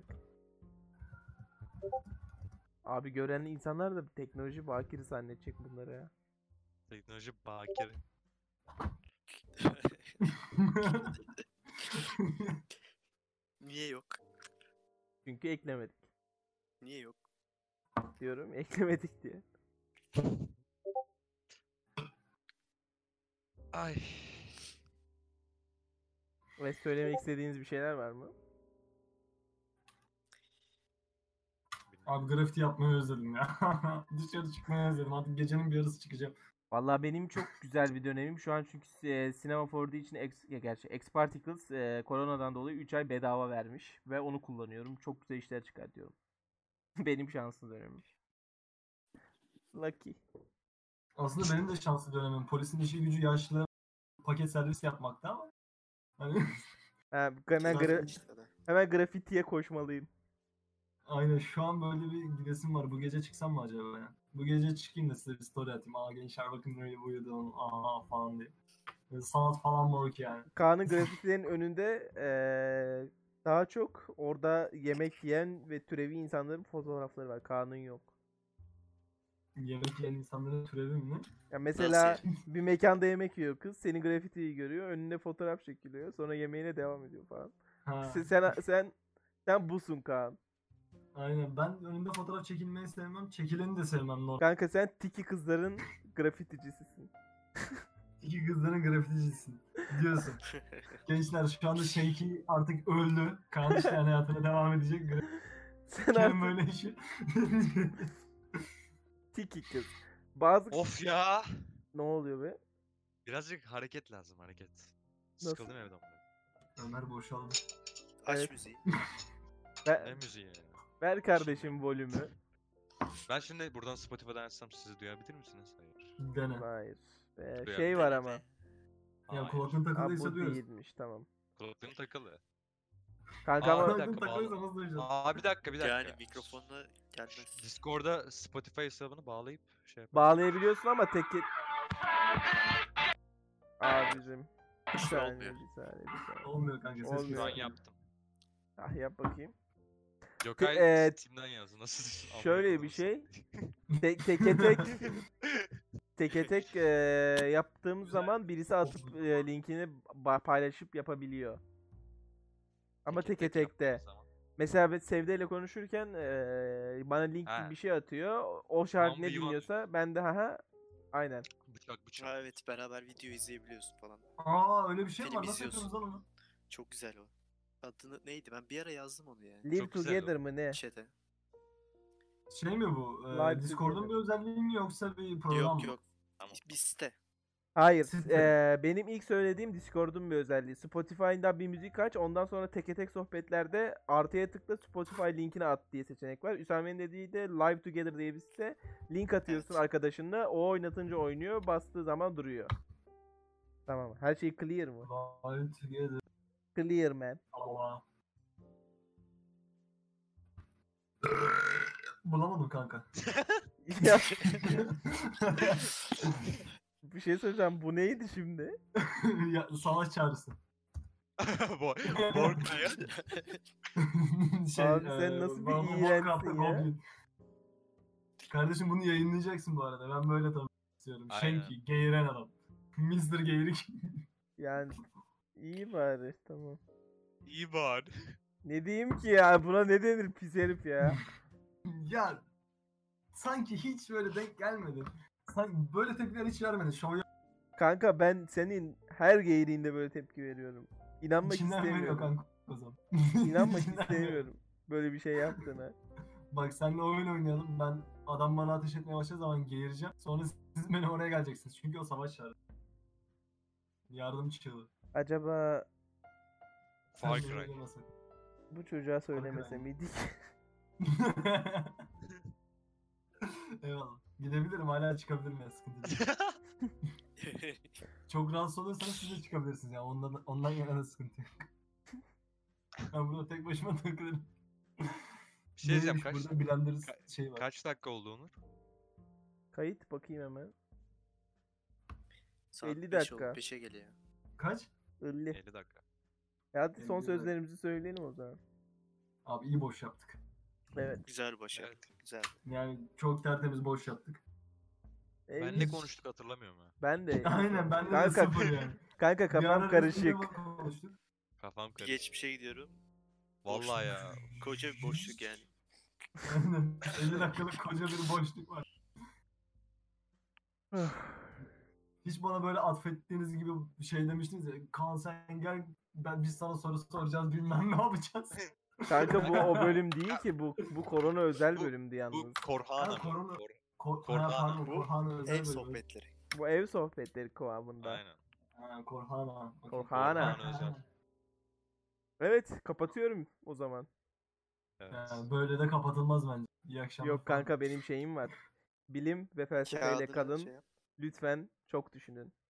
Abi gören insanlar da teknoloji bakiri zannedecek bunları ya. Teknoloji bakir. Niye yok? Çünkü eklemedik Niye yok? diyorum. Eklemedik diye. Ay. Ve söylemek istediğiniz bir şeyler var mı? Abi grafiti yapmayı özledim ya. Dışarı çıkmayı özledim. Artık gecenin bir yarısı çıkacağım. Vallahi benim çok güzel bir dönemim. Şu an çünkü e, Cinema four D için X, ya gerçi X-Particles e, koronadan dolayı üç ay bedava vermiş. Ve onu kullanıyorum. Çok güzel işler çıkartıyorum. Benim şanslı dönemim. Lucky. Aslında benim de şanslı dönemim. Polisin işi gücü yaşlı paket servis yapmakta ama. Hani Ha, hemen, Güzel gra- İşte de. hemen grafitiye koşmalıyım. aynen şu an böyle bir gidesim var. Bu gece çıksam mı acaba ya? Bu gece çıkayım da size bir story atayım. Aa gençler bakın böyle uyudum. Aa falan diye. Böyle sanat falan moruk yani. Kaan'ın grafitilerin önünde eee, daha çok orada yemek yiyen ve türevi insanların fotoğrafları var. Kaan'ın yok. Yemek yiyen insanların türevi mi? Ya mesela Nasıl bir mekanda yemek yiyor kız, senin grafitiyi görüyor, önüne fotoğraf çekiliyor, sonra yemeğine devam ediyor falan. Ha. Sen sen sen, sen busun Kaan. Aynen ben önünde fotoğraf çekilmeyi sevmem. Çekileni de sevmem. Normal. Kanka sen tiki kızların grafiticisisin. İki kızların grafiticisisin diyorsun. Gençler şu anda Şenki artık öldü. Kaan işte yani hayatına devam edecek. Sen Grafitikerin artık böyle işi. tiki kız. Bazı Of ya. ne oluyor be? Birazcık hareket lazım, hareket. Nasıl? Sıkıldım evden. Ömer boşaldı. Aç Evet. müziği. Ne Ver, müziği ya? ver kardeşim volümü. Ben şimdi buradan Spotify'dan açsam sizi duyabilir misiniz? Hayır. Dene. Hayır. Ee, Duyar. şey var Deneme. ama. Ya Hayır. kulaklığın Ha, takıldıysa bu duyuyoruz. değilmiş, tamam. Kulaklığım takılı. Kanka Aa, ama bir Kulaklığın dakika, takıldıysa bağla- nasıl duyacağız? Aa bir dakika bir dakika. Yani mikrofonla gelmez. Discord'da Spotify hesabını bağlayıp şey yapalım. bağlayabiliyorsun ama tek abicim. Bir Şu saniye, olmuyor. bir saniye, bir saniye. Olmuyor kanka ses Olmuyor. Şu an kesiliyor. yaptım. Ah yap bakayım. Gökay e, Steam'den yazdı. Nasıl? Amına şöyle koyayım bir nasıl? şey. Te- teke tek teke tek eee, yaptığım zaman birisi atıp eee, linkini ba- paylaşıp yapabiliyor. Ama Teke teke tek tekte. yaptığın zaman. Mesela ben Sevde ile konuşurken eee, bana link gibi Ha. bir şey atıyor. O şarkı One ne v one. dinliyorsa ben de haha aynen. Bıçak bıçak. Ha, evet, beraber video izleyebiliyorsun falan. Aa öyle bir şey mi Film var. Nasıl izliyorsun. yapıyorsunuz lan onu? Çok güzel o. Adını neydi? Ben bir ara yazdım onu yani. Live Çok güzel o. Together mı ne? Chat'e. Şey mi bu? Ee, Live Discord'un together. bir özelliği mi yoksa bir program Yok mı? yok. Tamam. Bir site. Hayır. Site. eee, benim ilk söylediğim Discord'un bir özelliği. Spotify'dan bir müzik aç. Ondan sonra teke tek sohbetlerde artıya tıkla, Spotify linkini at diye seçenek var. Üsame'nin dediği de Live Together diye bir site. Link atıyorsun Evet. arkadaşınla. O oynatınca oynuyor. Bastığı zaman duruyor. Tamam. Her şey clear mı? Live together. Clear man. Allah. Bulamadım kanka. Ya bir şey söyleyeceğim. Bu neydi şimdi? ya, savaş çağrısı. Bo Borkaya. Abi sen nasıl bir World of iğrençsin Warcraft'ta ya? Goblin. Kardeşim bunu yayınlayacaksın bu arada. Ben böyle tanımak istiyorum. Aynen. Şenki, geğiren adam. mister Geğirik. Yani iyi bari. Tamam. İyi var. Ne diyeyim ki ya? Buna ne denir pis herif ya? Ya sanki hiç böyle denk gelmedi. Sanki böyle tepkiler hiç vermedi. Şov Kanka ben senin her geyiğinde böyle tepki veriyorum. İnanmak içinden veriyor istemiyorum. kanka o zaman. İnanmak İçinden veriyor. istemiyorum. Böyle bir şey yaptığına. Bak seninle oyun oynayalım. Ben adam bana ateş etmeye başladığı zaman geğireceğim. Sonra siz benim oraya geleceksiniz. Çünkü o savaş çağrı. Yardım çığlığı. Acaba Sen Far beni Cry. öyle nasıl- bu çocuğa söylemese Cry. miydik? Eyvallah. Gidebilirim, hala çıkabilirim ya, sıkıntı değil. Çok rahatsız olursanız siz de çıkabilirsiniz ya. Ondan, ondan yana da sıkıntı yok. Ben burada tek başıma takılırım. Bir şey diyeceğim, Neymiş kaç, burada Blender's ka- şey var. kaç dakika oldu Onur? Kayıt bakayım hemen. Saat elli beş oldu, dakika. beşe geliyor. Kaç? elli. elli dakika. E hadi son elli dakika. sözlerimizi söyleyelim o zaman. Abi iyi boş yaptık. Evet. Güzel başarı. Evet. Güzel. Yani çok tertemiz boş yaptık. E, Ben ne hiç- konuştuk hatırlamıyorum ya. Ben de. Aynen, ben de Kanka, sıfır yani. Kanka Bir kafam ara karışık. Resident Evil konuştuk. Kafam Bir karışık. geçmişe gidiyorum. Vallahi ya. Koca bir boşluk yani. Aynen. elli dakikalık koca bir boşluk var. Hiç bana böyle atfettiğiniz gibi bir şey demiştiniz ya. Kaan sen gel, ben biz sana soru soracağız, bilmem ne yapacağız. Kanka bu o bölüm değil ki, bu bu korona özel Bu- bölümdü Bu yalnız. Korhana Ha, mı? korona- Kor- Ko Korhana. ha, pardon, Bu Korhana özel Ev bölüm. sohbetleri. Bu ev sohbetleri kıvamında. Aynen. Ha, Korhana. Okey. Korhana. Korhana özel. Evet, kapatıyorum o zaman. Evet. Yani böyle de kapatılmaz bence. İyi akşamlar. Yok kanka, benim şeyim var. Bilim ve felsefeyle Kağıdını kalın. şey yap. Lütfen çok düşünün.